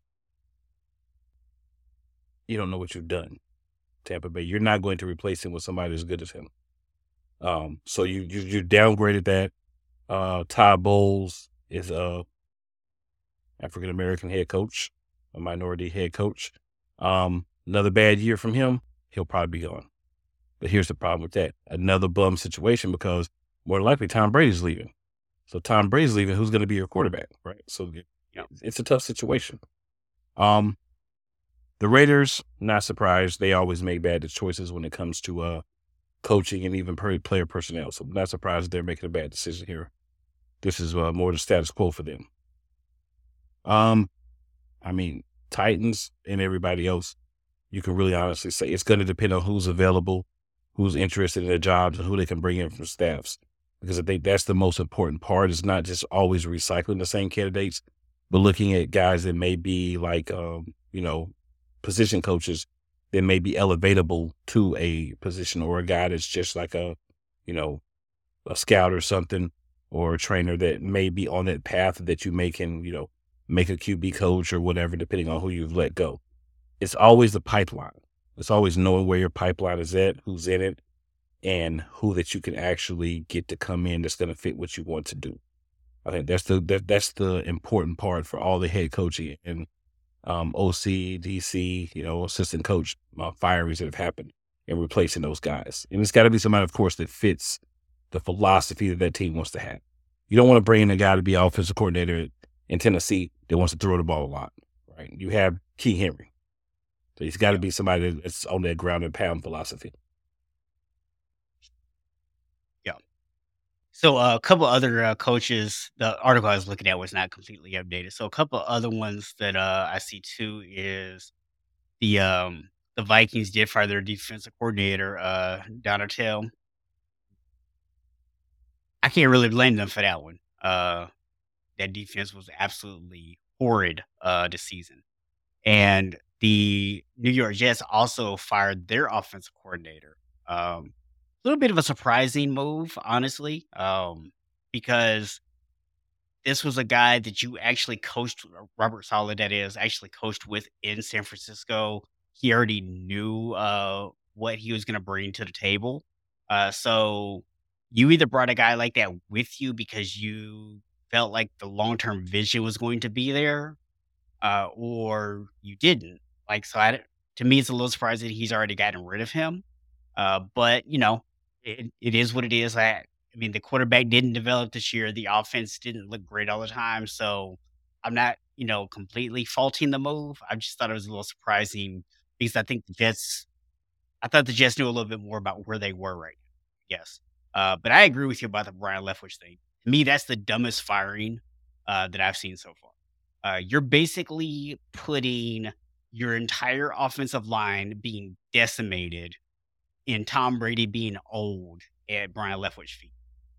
you don't know what you've done. Tampa Bay, you're not going to replace him with somebody as good as him. Um, so you you, you downgraded that. Uh, Todd Bowles is a African American head coach, a minority head coach. Um, another bad year from him, he'll probably be gone. But here's the problem with that: another bum situation, because more than likely Tom Brady's leaving. So Tom Brady's leaving. Who's going to be your quarterback, right? So it- Yeah. it's a tough situation. Um, the Raiders, not surprised. They always make bad choices when it comes to uh coaching and even per- player personnel. So not surprised they're making a bad decision here. This is uh, more the status quo for them. Um, I mean, Titans and everybody else, you can really honestly say it's going to depend on who's available, who's interested in their jobs, and who they can bring in from staffs. Because I think that's the most important part. Is not just always recycling the same candidates, but looking at guys that may be like, um, you know, position coaches that may be elevatable to a position, or a guy that's just like a, you know, a scout or something, or a trainer that may be on that path that you may can, you know, make a Q B coach or whatever, depending on who you've let go. It's always the pipeline. It's always knowing where your pipeline is at, who's in it, and who that you can actually get to come in that's going to fit what you want to do. I think that's the that, that's the important part for all the head coaching and um, O C, D C, you know, assistant coach uh, firings that have happened, and replacing those guys. And it's got to be somebody, of course, that fits the philosophy that that team wants to have. You don't want to bring in a guy to be offensive coordinator in Tennessee that wants to throw the ball a lot, right? You have Key Henry. So he's got to Yeah. be somebody that's on that ground and pound philosophy. Yeah. So uh, a couple other uh, coaches, the article I was looking at was not completely updated. So a couple other ones that uh, I see too is the um, the Vikings did fire their defensive coordinator, uh, Donatello. I can't really blame them for that one. Uh, that defense was absolutely horrid uh, this season. And the New York Jets also fired their offensive coordinator. Um, a little bit of a surprising move, honestly, um, because this was a guy that you actually coached, uh, Robert Saleh, that is, actually coached with in San Francisco. He already knew uh, what he was going to bring to the table. Uh, so you either brought a guy like that with you because you felt like the long term vision was going to be there, uh, or you didn't. Like, so I, d- to me, it's a little surprising he's already gotten rid of him. Uh, but you know, it, it is what it is. I, I mean, the quarterback didn't develop this year. The offense didn't look great all the time. So I'm not, you know, completely faulting the move. I just thought it was a little surprising because I think the Jets, I thought the Jets knew a little bit more about where they were right now. Yes. Uh, but I agree with you about the Brian Leftwich thing. To me, that's the dumbest firing uh, that I've seen so far. Uh, you're basically putting your entire offensive line being decimated in Tom Brady being old at Brian Leftwich feet.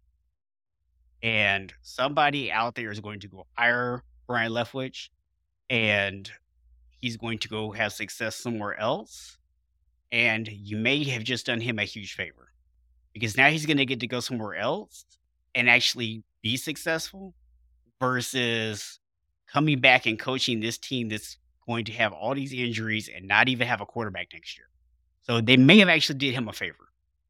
And somebody out there is going to go hire Brian Leftwich, and he's going to go have success somewhere else. And you may have just done him a huge favor because now he's going to get to go somewhere else and actually be successful versus coming back and coaching this team that's going to have all these injuries and not even have a quarterback next year. So they may have actually did him a favor.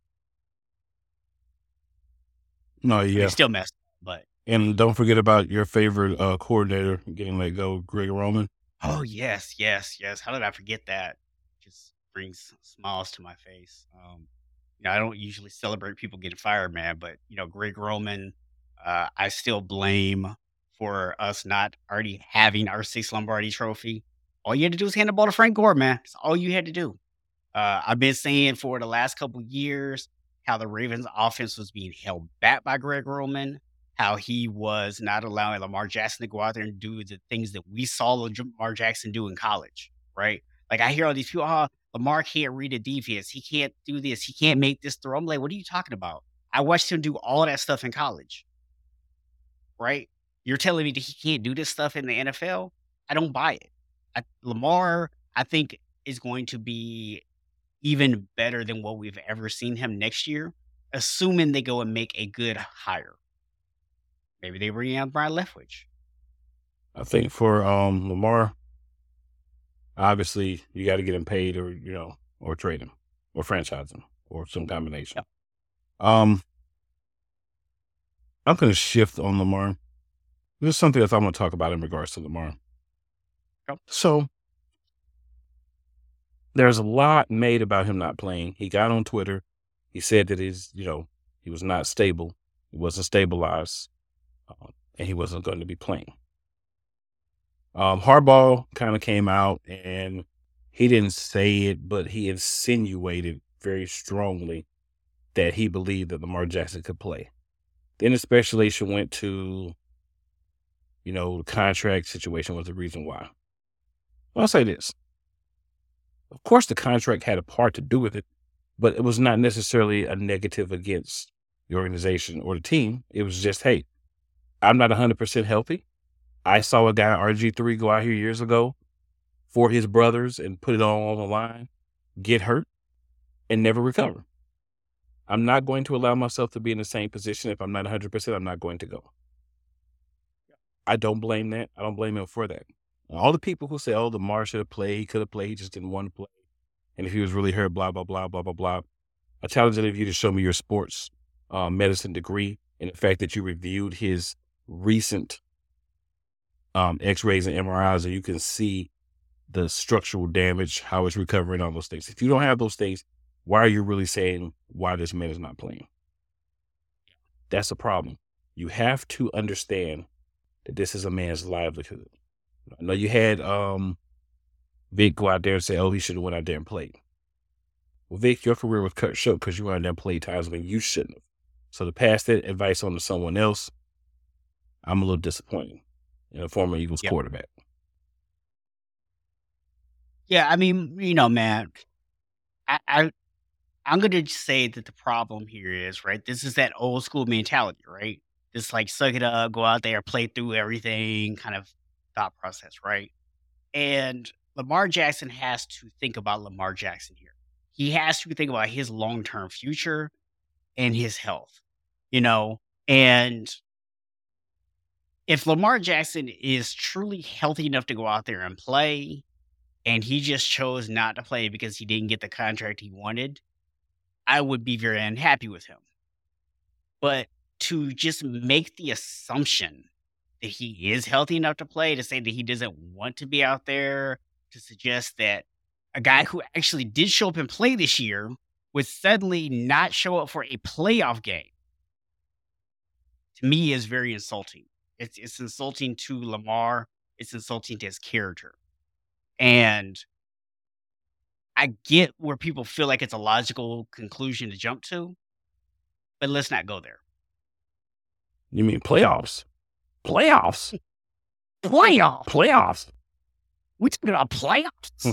No, I mean, yeah. still messed up, but And don't forget about your favorite uh, coordinator getting let go, Greg Roman. oh, yes, yes, yes. How did I forget that? Just brings smiles to my face. Um, you know, I don't usually celebrate people getting fired, man, but you know, Greg Roman, uh, I still blame for us not already having our sixth Lombardi trophy. All you had to do is hand the ball to Frank Gore, man. That's all you had to do. Uh, I've been saying for the last couple years how the Ravens offense was being held back by Greg Roman, how he was not allowing Lamar Jackson to go out there and do the things that we saw Lamar Jackson do in college, right? Like I hear all these people, oh, Lamar can't read a defense. He can't do this. He can't make this throw. I'm like, what are you talking about? I watched him do all that stuff in college, right? You're telling me that he can't do this stuff in the N F L? I don't buy it. I, Lamar, I think, is going to be even better than what we've ever seen him next year, assuming they go and make a good hire. Maybe they bring out Brian Leftwich. I think for um, Lamar, obviously you got to get him paid, or you know, or trade him, or franchise him, or some combination. Yep. Um, I'm going to shift on Lamar. There's something that I'm going to talk about in regards to Lamar. Yep. So there's a lot made about him not playing. He got on Twitter. He said that he's, you know, he was not stable. He wasn't stabilized. um, and he wasn't going to be playing. Um, Harbaugh kind of came out and he didn't say it, but he insinuated very strongly that he believed that Lamar Jackson could play. Then the speculation went to, you know, the contract situation was the reason why. Well, I'll say this. Of course, the contract had a part to do with it, but it was not necessarily a negative against the organization or the team. It was just, hey, I'm not one hundred percent healthy. I saw a guy, R G three, go out here years ago for his brothers and put it all on the line, get hurt, and never recover. I'm not going to allow myself to be in the same position. If I'm not one hundred percent, I'm not going to go. I don't blame that. I don't blame him for that. All the people who say, oh, Lamar should have played, he could have played, he just didn't want to play. And if he was really hurt, blah, blah, blah, blah, blah, blah. I challenge any of you to show me your sports uh, medicine degree and the fact that you reviewed his recent um, x-rays and M R Is, and you can see the structural damage, how it's recovering, all those things. If you don't have those things, why are you really saying why this man is not playing? That's a problem. You have to understand that this is a man's livelihood. I know you had um, Vic go out there and say, oh, he should have went out there and played. Well, Vic, your career was cut short because you went out there and played times when you shouldn't have. So to pass that advice on to someone else, I'm a little disappointed in a former Eagles Yep. quarterback. Yeah, I mean, you know, man, I, I I'm gonna just say that the problem here is, right, this is that old school mentality, right? This like suck it up, go out there, play through everything kind of thought process, right? And Lamar Jackson has to think about Lamar Jackson here. He has to think about his long-term future and his health, you know? And if Lamar Jackson is truly healthy enough to go out there and play, and he just chose not to play because he didn't get the contract he wanted, I would be very unhappy with him. But to just make the assumption that he is healthy enough to play, to say that he doesn't want to be out there, to suggest that a guy who actually did show up and play this year would suddenly not show up for a playoff game, to me is very insulting. It's it's insulting to Lamar. It's insulting to his character. And I get where people feel like it's a logical conclusion to jump to, but let's not go there. You mean playoffs? Playoffs? Playoff. Playoffs? We talking about playoffs?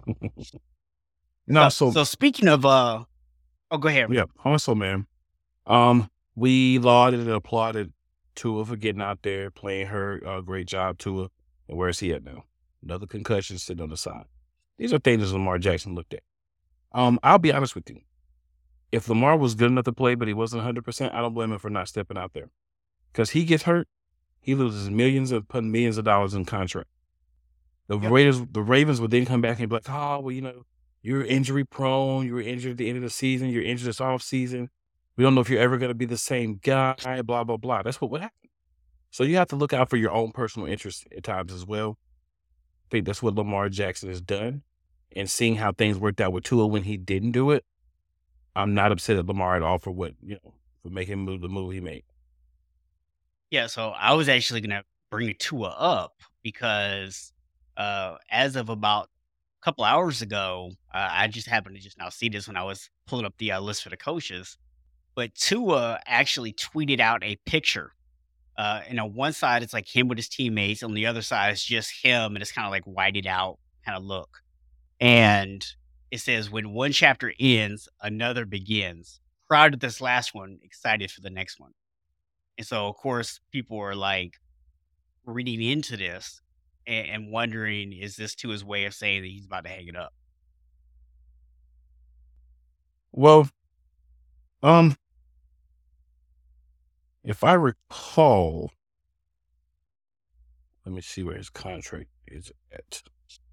No, So, so, so speaking of, uh, oh, go ahead. yeah, also, man, um, we lauded and applauded Tua for getting out there, playing her uh, great job, Tua. And where's he at now? Another concussion sitting on the side. These are things that Lamar Jackson looked at. Um, I'll be honest with you. If Lamar was good enough to play, but he wasn't one hundred percent, I don't blame him for not stepping out there. Because he gets hurt, he loses millions of putting millions of dollars in contract. The Yep. Raiders, the Ravens would then come back and be like, oh, well, you know, you're injury prone. You were injured at the end of the season. You're injured this off season. We don't know if you're ever going to be the same guy, blah, blah, blah. That's what would happen. So you have to look out for your own personal interests at times as well. I think that's what Lamar Jackson has done. And seeing how things worked out with Tua when he didn't do it, I'm not upset at Lamar at all for what, you know, for making him move the move he made. Yeah, so I was actually gonna bring Tua up because uh, as of about a couple hours ago, uh, I just happened to just now see this when I was pulling up the uh, list for the coaches. But Tua actually tweeted out a picture. Uh, and on one side, it's like him with his teammates. On the other side, it's just him, and it's kind of like whited out kind of look. And it says, "When one chapter ends, another begins. Proud of this last one, excited for the next one." And so, of course, people are like reading into this and, and wondering, is this to his way of saying that he's about to hang it up? Well, um, if I recall, let me see where his contract is at.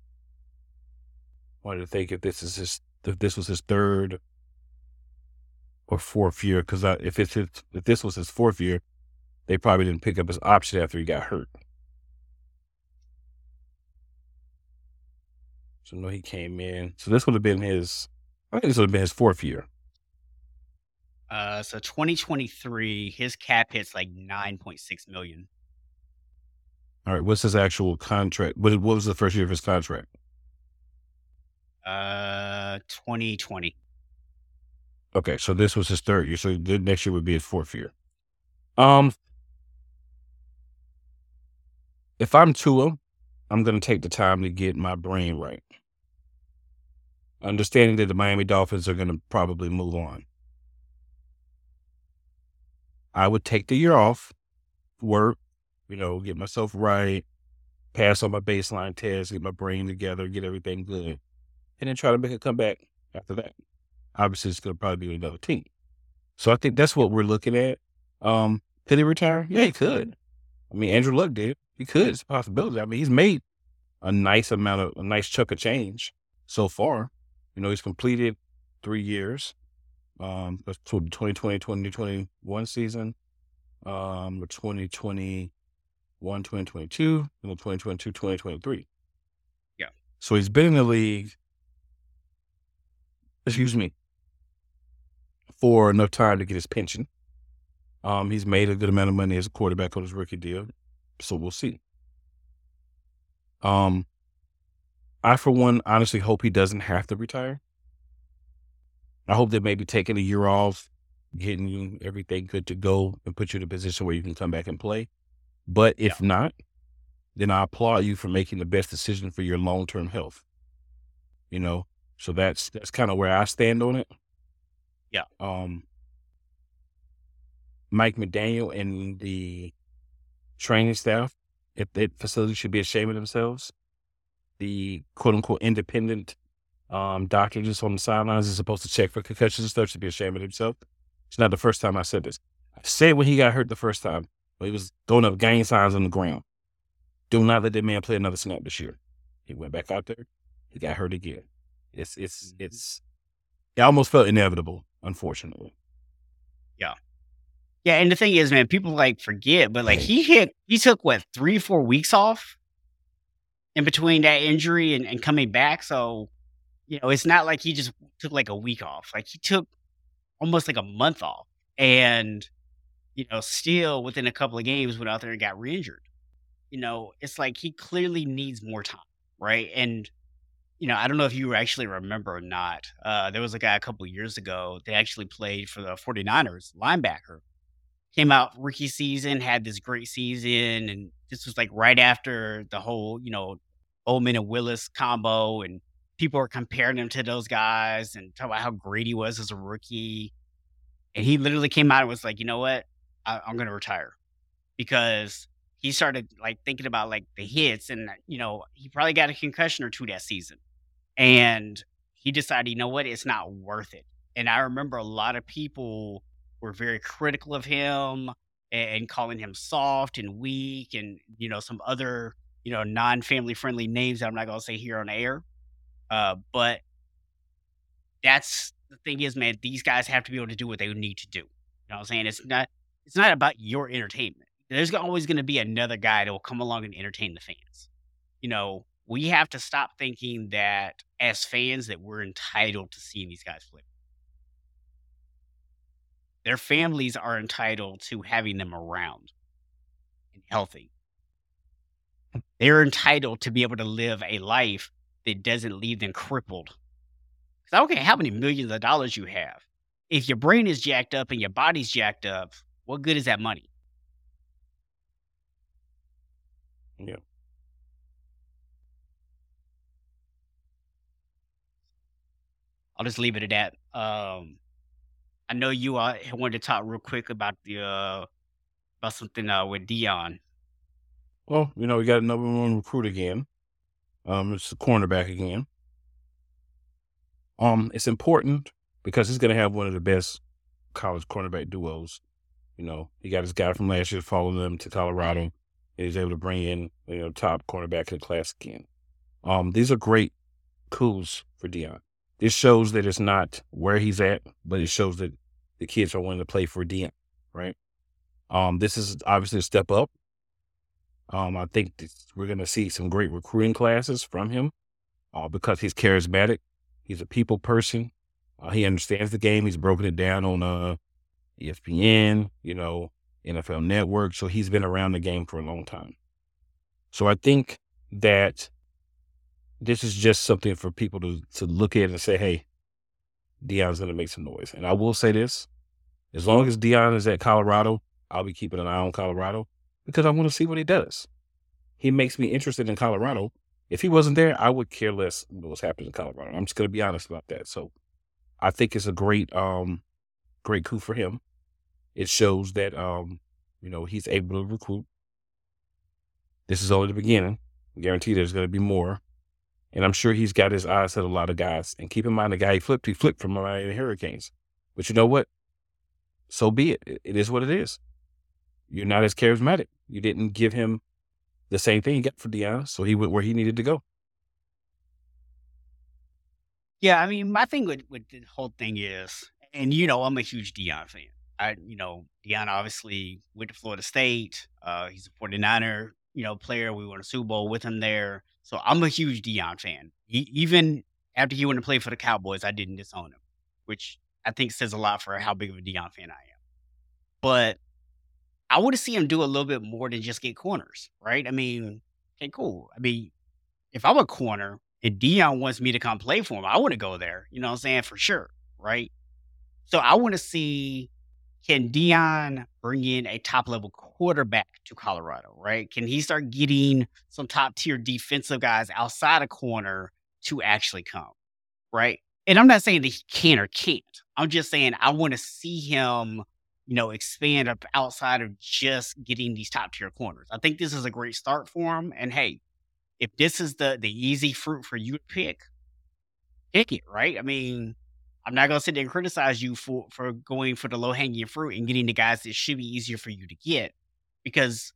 Wanted to think if this is his, if this was his third or fourth year, because if it's his, if this was his fourth year, they probably didn't pick up his option after he got hurt. So no, he came in. So this would have been his. I think this would have been his fourth year. Uh, so twenty twenty-three, his cap hits like nine point six million. All right, what's his actual contract? What, what was the first year of his contract? Uh, twenty twenty. Okay, so this was his third year. So the next year would be his fourth year. Um, if I'm Tua, I'm gonna take the time to get my brain right, understanding that the Miami Dolphins are gonna probably move on. I would take the year off, work, you know, get myself right, pass on my baseline test, get my brain together, get everything good, and then try to make a comeback after that. Obviously, it's gonna probably be another team. So I think that's what we're looking at. Um, could he retire? Yeah, he could. I mean, Andrew Luck did. He could. It's a possibility. I mean, he's made a nice amount of a nice chunk of change so far. You know, he's completed three years. Um, that's tw- twenty twenty, twenty twenty-one season, um, the twenty twenty-one, twenty twenty-two, and the twenty twenty-two, twenty twenty-three. Yeah. So he's been in the league, excuse me, for enough time to get his pension. Um, he's made a good amount of money as a quarterback on his rookie deal. So we'll see. Um, I, for one, honestly hope he doesn't have to retire. I hope that maybe taking a year off, getting you everything good to go, and put you in a position where you can come back and play. But Yeah. if not, then I applaud you for making the best decision for your long term health. You know, so that's that's kind of where I stand on it. Yeah. Um, Mike McDaniel and the training staff at that facility should be ashamed of themselves. The quote unquote independent um, doctor just on the sidelines is supposed to check for concussions and stuff should be ashamed of himself. It's not the first time I said this. I said when he got hurt the first time, when he was throwing up gang signs on the ground. Do not let that man play another snap this year. He went back out there. He got hurt again. It's it's it's. It almost felt inevitable, unfortunately. Yeah. Yeah, and the thing is, man, people, like, forget, but, like, he hit he took, what, three, four weeks off in between that injury and and coming back, so, you know, it's not like he just took, like, a week off, like, he took almost, like, a month off, and, you know, still within a couple of games went out there and got re-injured. You know, it's like he clearly needs more time, right? And, you know, I don't know if you actually remember or not, uh, there was a guy a couple of years ago that actually played for the 49ers, linebacker. Came out rookie season, had this great season, and this was, like, right after the whole, you know, Bowman and Willis combo, and people are comparing him to those guys and talking about how great he was as a rookie, and he literally came out and was like, "You know what? I I'm gonna retire." Because he started, like, thinking about, like, the hits and, you know, he probably got a concussion or two that season, and he decided, "You know what? It's not worth it." And I remember a lot of people were very critical of him a and calling him soft and weak and, you know, some other, you know, non-family friendly names that I'm not gonna say here on air. Uh, but that's the thing is, man, these guys have to be able to do what they need to do. You know what I'm saying? It's not it's not about your entertainment. There's always gonna be another guy that will come along and entertain the fans. You know, we have to stop thinking that as fans that we're entitled to seeing these guys play. Their families are entitled to having them around and healthy. They're entitled to be able to live a life that doesn't leave them crippled. 'Cause I don't care how many millions of dollars you have. If your brain is jacked up and your body's jacked up, what good is that money? Yeah. I'll just leave it at that. Um, I know you uh, wanted to talk real quick about the uh, about something uh, with Dion. Well, you know, we got a number one recruit again. Um, it's the cornerback again. Um, it's important because he's going to have one of the best college cornerback duos. You know, he got his guy from last year following them to Colorado. And he's able to bring in, you know, top cornerback in the class again. Um, these are great coups for Dion. This shows that it's not where he's at, but it shows that the kids are wanting to play for Dion, right? Um, this is obviously a step up. Um, I think this, we're going to see some great recruiting classes from him uh, because he's charismatic. He's a people person. Uh, he understands the game. He's broken it down on uh, E S P N, you know, N F L Network. So he's been around the game for a long time. So I think that this is just something for people to to look at and say, hey, Deion's going to make some noise. And I will say this, as long as Deion is at Colorado, I'll be keeping an eye on Colorado because I want to see what he does. He makes me interested in Colorado. If he wasn't there, I would care less what's happening in Colorado. I'm just going to be honest about that. So I think it's a great, um, great coup for him. It shows that, um, you know, he's able to recruit. This is only the beginning. I guarantee there's going to be more. And I'm sure he's got his eyes set a lot of guys. And keep in mind, the guy he flipped, he flipped from Miami Hurricanes. But you know what? So be it. It, it is what it is. You're not as charismatic. You didn't give him the same thing you got for Deion, so he went where he needed to go. Yeah, I mean, my thing with with the whole thing is, and you know, I'm a huge Dion fan. I, you know, Dion obviously went to Florida State. Uh, he's a 49er, you know, player. We won a Super Bowl with him there. So I'm a huge Dion fan. He, even after he went to play for the Cowboys, I didn't disown him, which I think says a lot for how big of a Dion fan I am. But I want to see him do a little bit more than just get corners, right? I mean, okay, cool. I mean, if I'm a corner and Dion wants me to come play for him, I want to go there. You know what I'm saying? For sure. Right. So I want to see, can Dion bring in a top level quarterback to Colorado? Right. Can he start getting some top tier defensive guys outside a corner to actually come? Right. And I'm not saying that he can or can't. I'm just saying I want to see him, you know, expand up outside of just getting these top tier corners. I think this is a great start for him. And hey, if this is the the easy fruit for you to pick, pick it, right? I mean, I'm not gonna sit there and criticize you for for going for the low hanging fruit and getting the guys that should be easier for you to get, because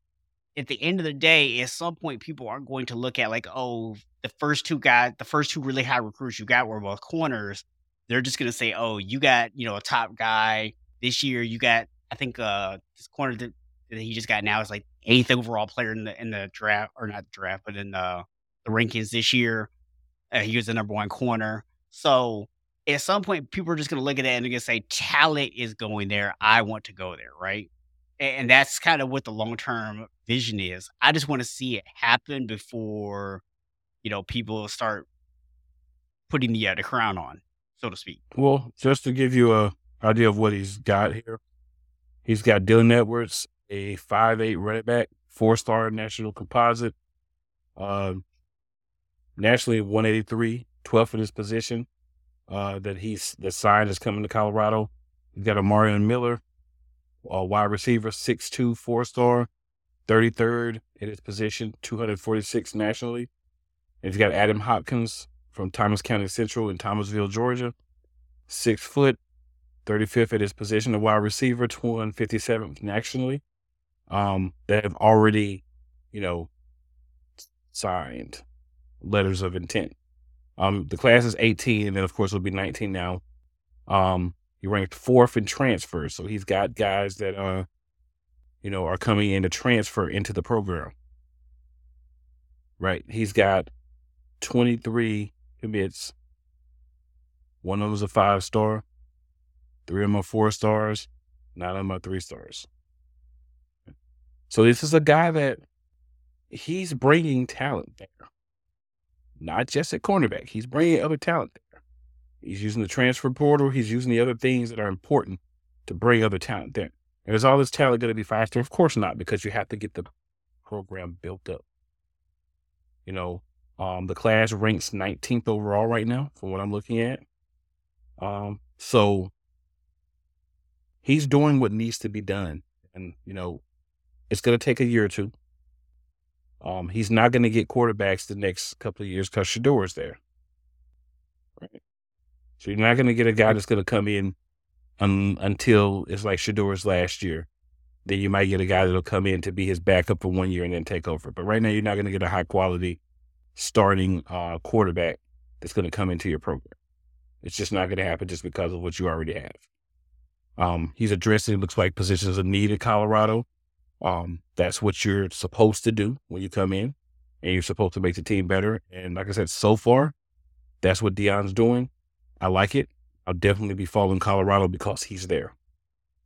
at the end of the day, at some point, people aren't going to look at like, oh, the first two guys, the first two really high recruits you got were both corners. They're just gonna say, oh, you got, you know, a top guy this year. You got, I think, uh, this corner that, that he just got now is like eighth overall player in the in the draft, or not the draft, but in the the rankings this year. Uh, he was the number one corner. So at some point, people are just gonna look at that and they're gonna say, talent is going there. I want to go there, right? A- And that's kind of what the long term vision is. I just want to see it happen before, you know, people start putting the uh, the crown on, so to speak. Well, just to give you a idea of what he's got here, he's got Dylan Edwards, a five eight running back, four-star national composite, uh, nationally one eighty-three, twelfth in his position, uh, that he's the sign is coming to Colorado. He's got a Marion Miller, a wide receiver, six two, four-star, thirty-third in his position, two forty-six nationally. And he's got Adam Hopkins from Thomas County Central in Thomasville, Georgia, six foot, thirty-fifth at his position, a wide receiver, two fifty-seventh nationally, um, that have already, you know, signed letters of intent. Um, the class is eighteen, and then of course it'll be nineteen now. Um, he ranked fourth in transfers, so he's got guys that uh, you know, are coming in to transfer into the program. Right? He's got twenty-three commits. One of them is a five star. Three of them are four stars. Nine of them are three stars. So this is a guy that he's bringing talent there. Not just at cornerback. He's bringing other talent there. He's using the transfer portal. He's using the other things that are important to bring other talent there. And is all this talent going to be faster? Of course not, because you have to get the program built up. You know, um, the class ranks nineteenth overall right now, from what I'm looking at. Um, so he's doing what needs to be done. And, you know, it's going to take a year or two. Um, he's not going to get quarterbacks the next couple of years because Shador is there. Right. So you're not going to get a guy that's going to come in un, until it's like Shador's last year. Then you might get a guy that'll come in to be his backup for one year and then take over. But right now, you're not going to get a high quality starting uh, quarterback that's going to come into your program. It's just not going to happen just because of what you already have. Um, he's addressing, looks like, positions of need in Colorado. Um, that's what you're supposed to do when you come in, and you're supposed to make the team better. And like I said, so far, that's what Deion's doing. I like it. I'll definitely be following Colorado because he's there.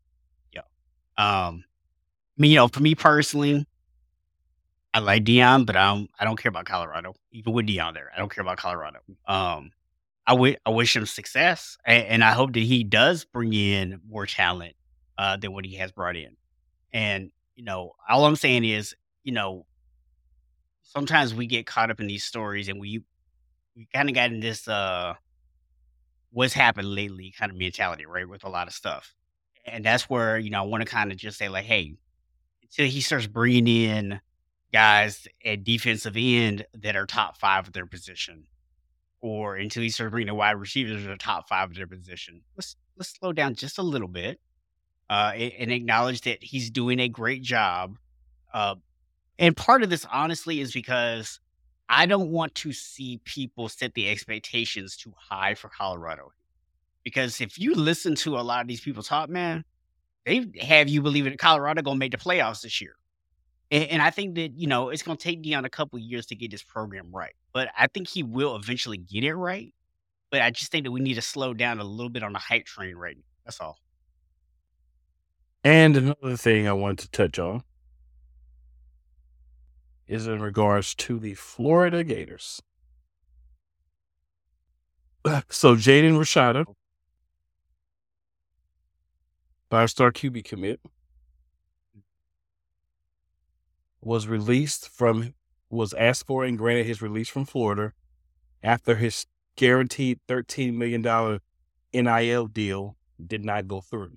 Um, I mean, you know, for me personally, I like Dion, but I don't I don't care about Colorado. Even with Dion there, I don't care about Colorado. Um, I wi- I wish him success, and, and I hope that he does bring in more talent uh, than what he has brought in. And you know, all I'm saying is, you know, sometimes we get caught up in these stories, and we we kind of got in this uh what's happened lately kind of mentality, right, with a lot of stuff. And that's where you know I want to kind of just say like, hey, until he starts bringing in guys at defensive end that are top five of their position, or until he starts bringing the wide receivers that are top five of their position. Let's let's slow down just a little bit, uh, a- and acknowledge that he's doing a great job. Uh, and part of this, honestly, is because I don't want to see people set the expectations too high for Colorado. Because if you listen to a lot of these people talk, man, they have you believing that Colorado gonna make the playoffs this year. And, and I think that, you know, it's going to take Dion a couple years to get this program right. But I think he will eventually get it right. But I just think that we need to slow down a little bit on the hype train right now. That's all. And another thing I wanted to touch on is in regards to the Florida Gators. So Jaden Rashada, five-star Q B commit, was released from was asked for and granted his release from Florida after his guaranteed thirteen million dollars N I L deal did not go through.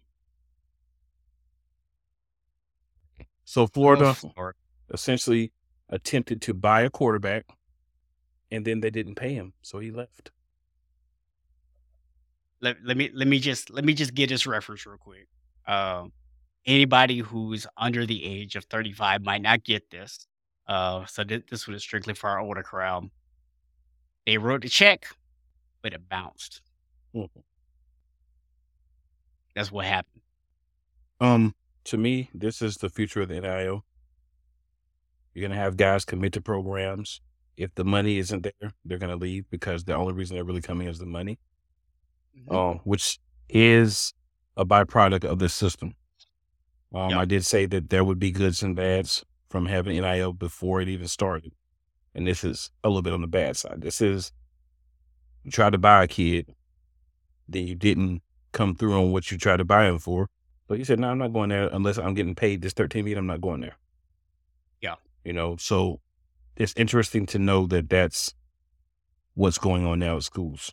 So Oh, Florida Florida. essentially attempted to buy a quarterback, and then they didn't pay him, so he left. Let, let me let me just let me just get this reference real quick. Um, anybody who's under the age of thirty-five might not get this. Uh, so th- this was strictly for our older crowd. They wrote the check, but it bounced. Mhm. That's what happened. Um, to me, this is the future of the N I L. You're gonna have guys commit to programs. If the money isn't there, they're gonna leave because the only reason they're really coming is the money, Hmm. um, which is a byproduct of this system. Um, Yep. I did say that there would be goods and bads from having N I L before it even started, and this is a little bit on the bad side. This is you tried to buy a kid, then you didn't come through on what you tried to buy him for. So you said, "No, I'm not going there unless I'm getting paid this thirteen million. I'm not going there." Yeah. You know, so it's interesting to know that that's what's going on now at schools.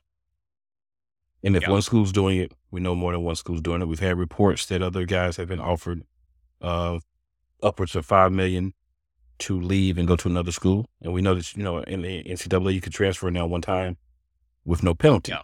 And if Yeah. one school's doing it, we know more than one school's doing it. We've had reports that other guys have been offered uh, upwards of five million to leave and go to another school. And we know that, you know, in the N C double A, you could transfer now one time with no Yeah. penalty.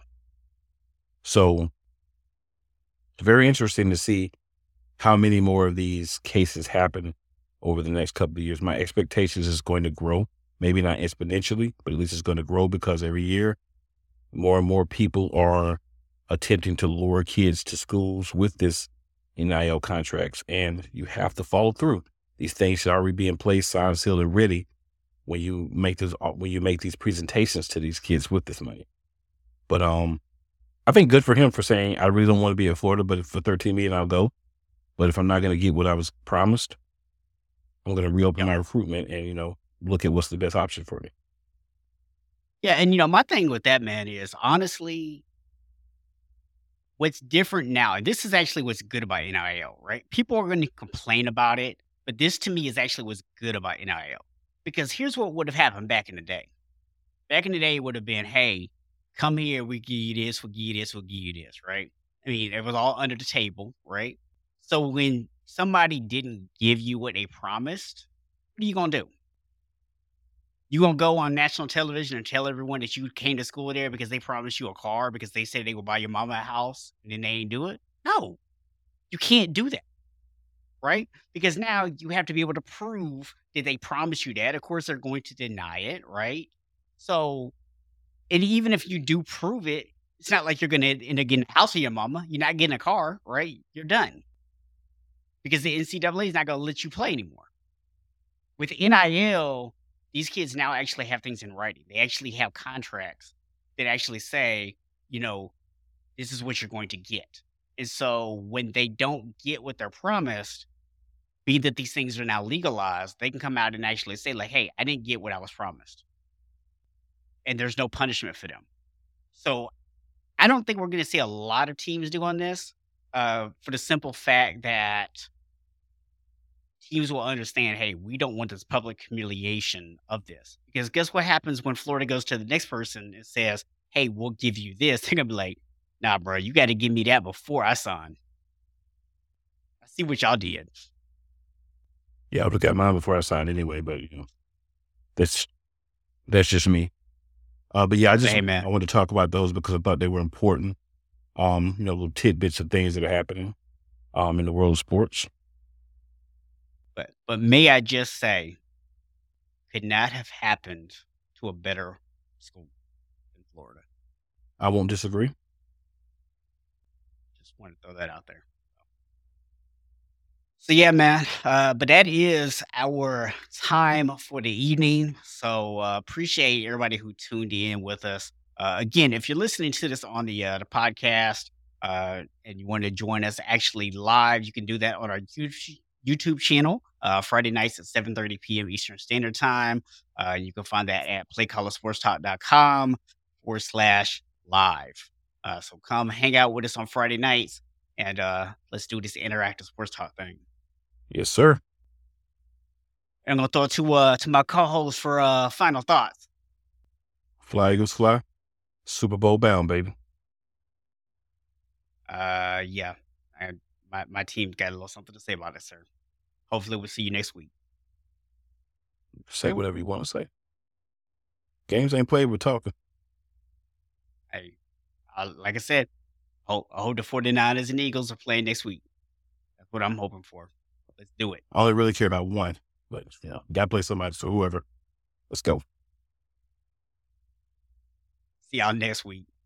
So it's very interesting to see how many more of these cases happen over the next couple of years. My expectations is going to grow, maybe not exponentially, but at least it's going to grow because every year more and more people are attempting to lure kids to schools with this N I L contracts, and you have to follow through. These things should already be in place, signed, sealed, and ready when you make this uh, when you make these presentations to these kids with this money. But um, I think good for him for saying I really don't want to be in Florida, but for thirteen million, I'll go. But if I'm not going to get what I was promised, I'm going to reopen Yep. my recruitment and you know look at what's the best option for me. Yeah. And you know, my thing with that, man, is honestly, what's different now, and this is actually what's good about N I L, right? People are going to complain about it, but this to me is actually what's good about N I L. Because here's what would have happened back in the day. Back in the day, it would have been, hey, come here, we give you this, we'll give you this, we'll give you this, right? I mean, it was all under the table, right? So when somebody didn't give you what they promised, what are you going to do? You gonna go on national television and tell everyone that you came to school there because they promised you a car because they said they would buy your mama a house and then they ain't do it? No, you can't do that, right? Because now you have to be able to prove that they promised you that. Of course, they're going to deny it, right? So, and even if you do prove it, it's not like you're gonna end up getting a house of your mama. You're not getting a car, right? You're done because the N C double A is not gonna let you play anymore. With N I L, these kids now actually have things in writing. They actually have contracts that actually say, you know, this is what you're going to get. And so when they don't get what they're promised, be that these things are now legalized, they can come out and actually say like, "Hey, I didn't get what I was promised." And there's no punishment for them. So I don't think we're going to see a lot of teams doing this uh, for the simple fact that teams will understand, hey, we don't want this public humiliation of this. Because guess what happens when Florida goes to the next person and says, hey, we'll give you this? They're going to be like, nah, bro, you got to give me that before I sign. I see what y'all did. Yeah, I would have got mine before I signed anyway, but you know, that's that's just me. Uh, but yeah, I But just hey, I man, wanted to talk about those because I thought they were important. Um, you know, little tidbits of things that are happening um in the world of sports. but but may I just say, could not have happened to a better school than Florida. I won't disagree. Just want to throw that out there. So yeah, man. Uh, but that is our time for the evening. So uh, appreciate everybody who tuned in with us. Uh, again, if you're listening to this on the uh, the podcast uh, and you want to join us actually live, you can do that on our YouTube YouTube channel uh, Friday nights at seven thirty p m. Eastern Standard Time. Uh, you can find that at playcolorsportstalk.com forward slash live. Uh, so come hang out with us on Friday nights and uh, let's do this interactive sports talk thing. Yes, sir. I'm gonna throw it to uh to my co-host for uh final thoughts. Fly Eagles fly. Super Bowl bound, baby. Uh yeah. I, my my team got a little something to say about it, sir. Hopefully we'll see you next week. Say whatever you want to say. Games ain't played, we're talking. Hey, I, like I said, hope I hope the 49ers and Eagles are playing next week. That's what I'm hoping for. Let's do it. I only really care about one, but you know, gotta play somebody. So whoever, let's go. See y'all next week.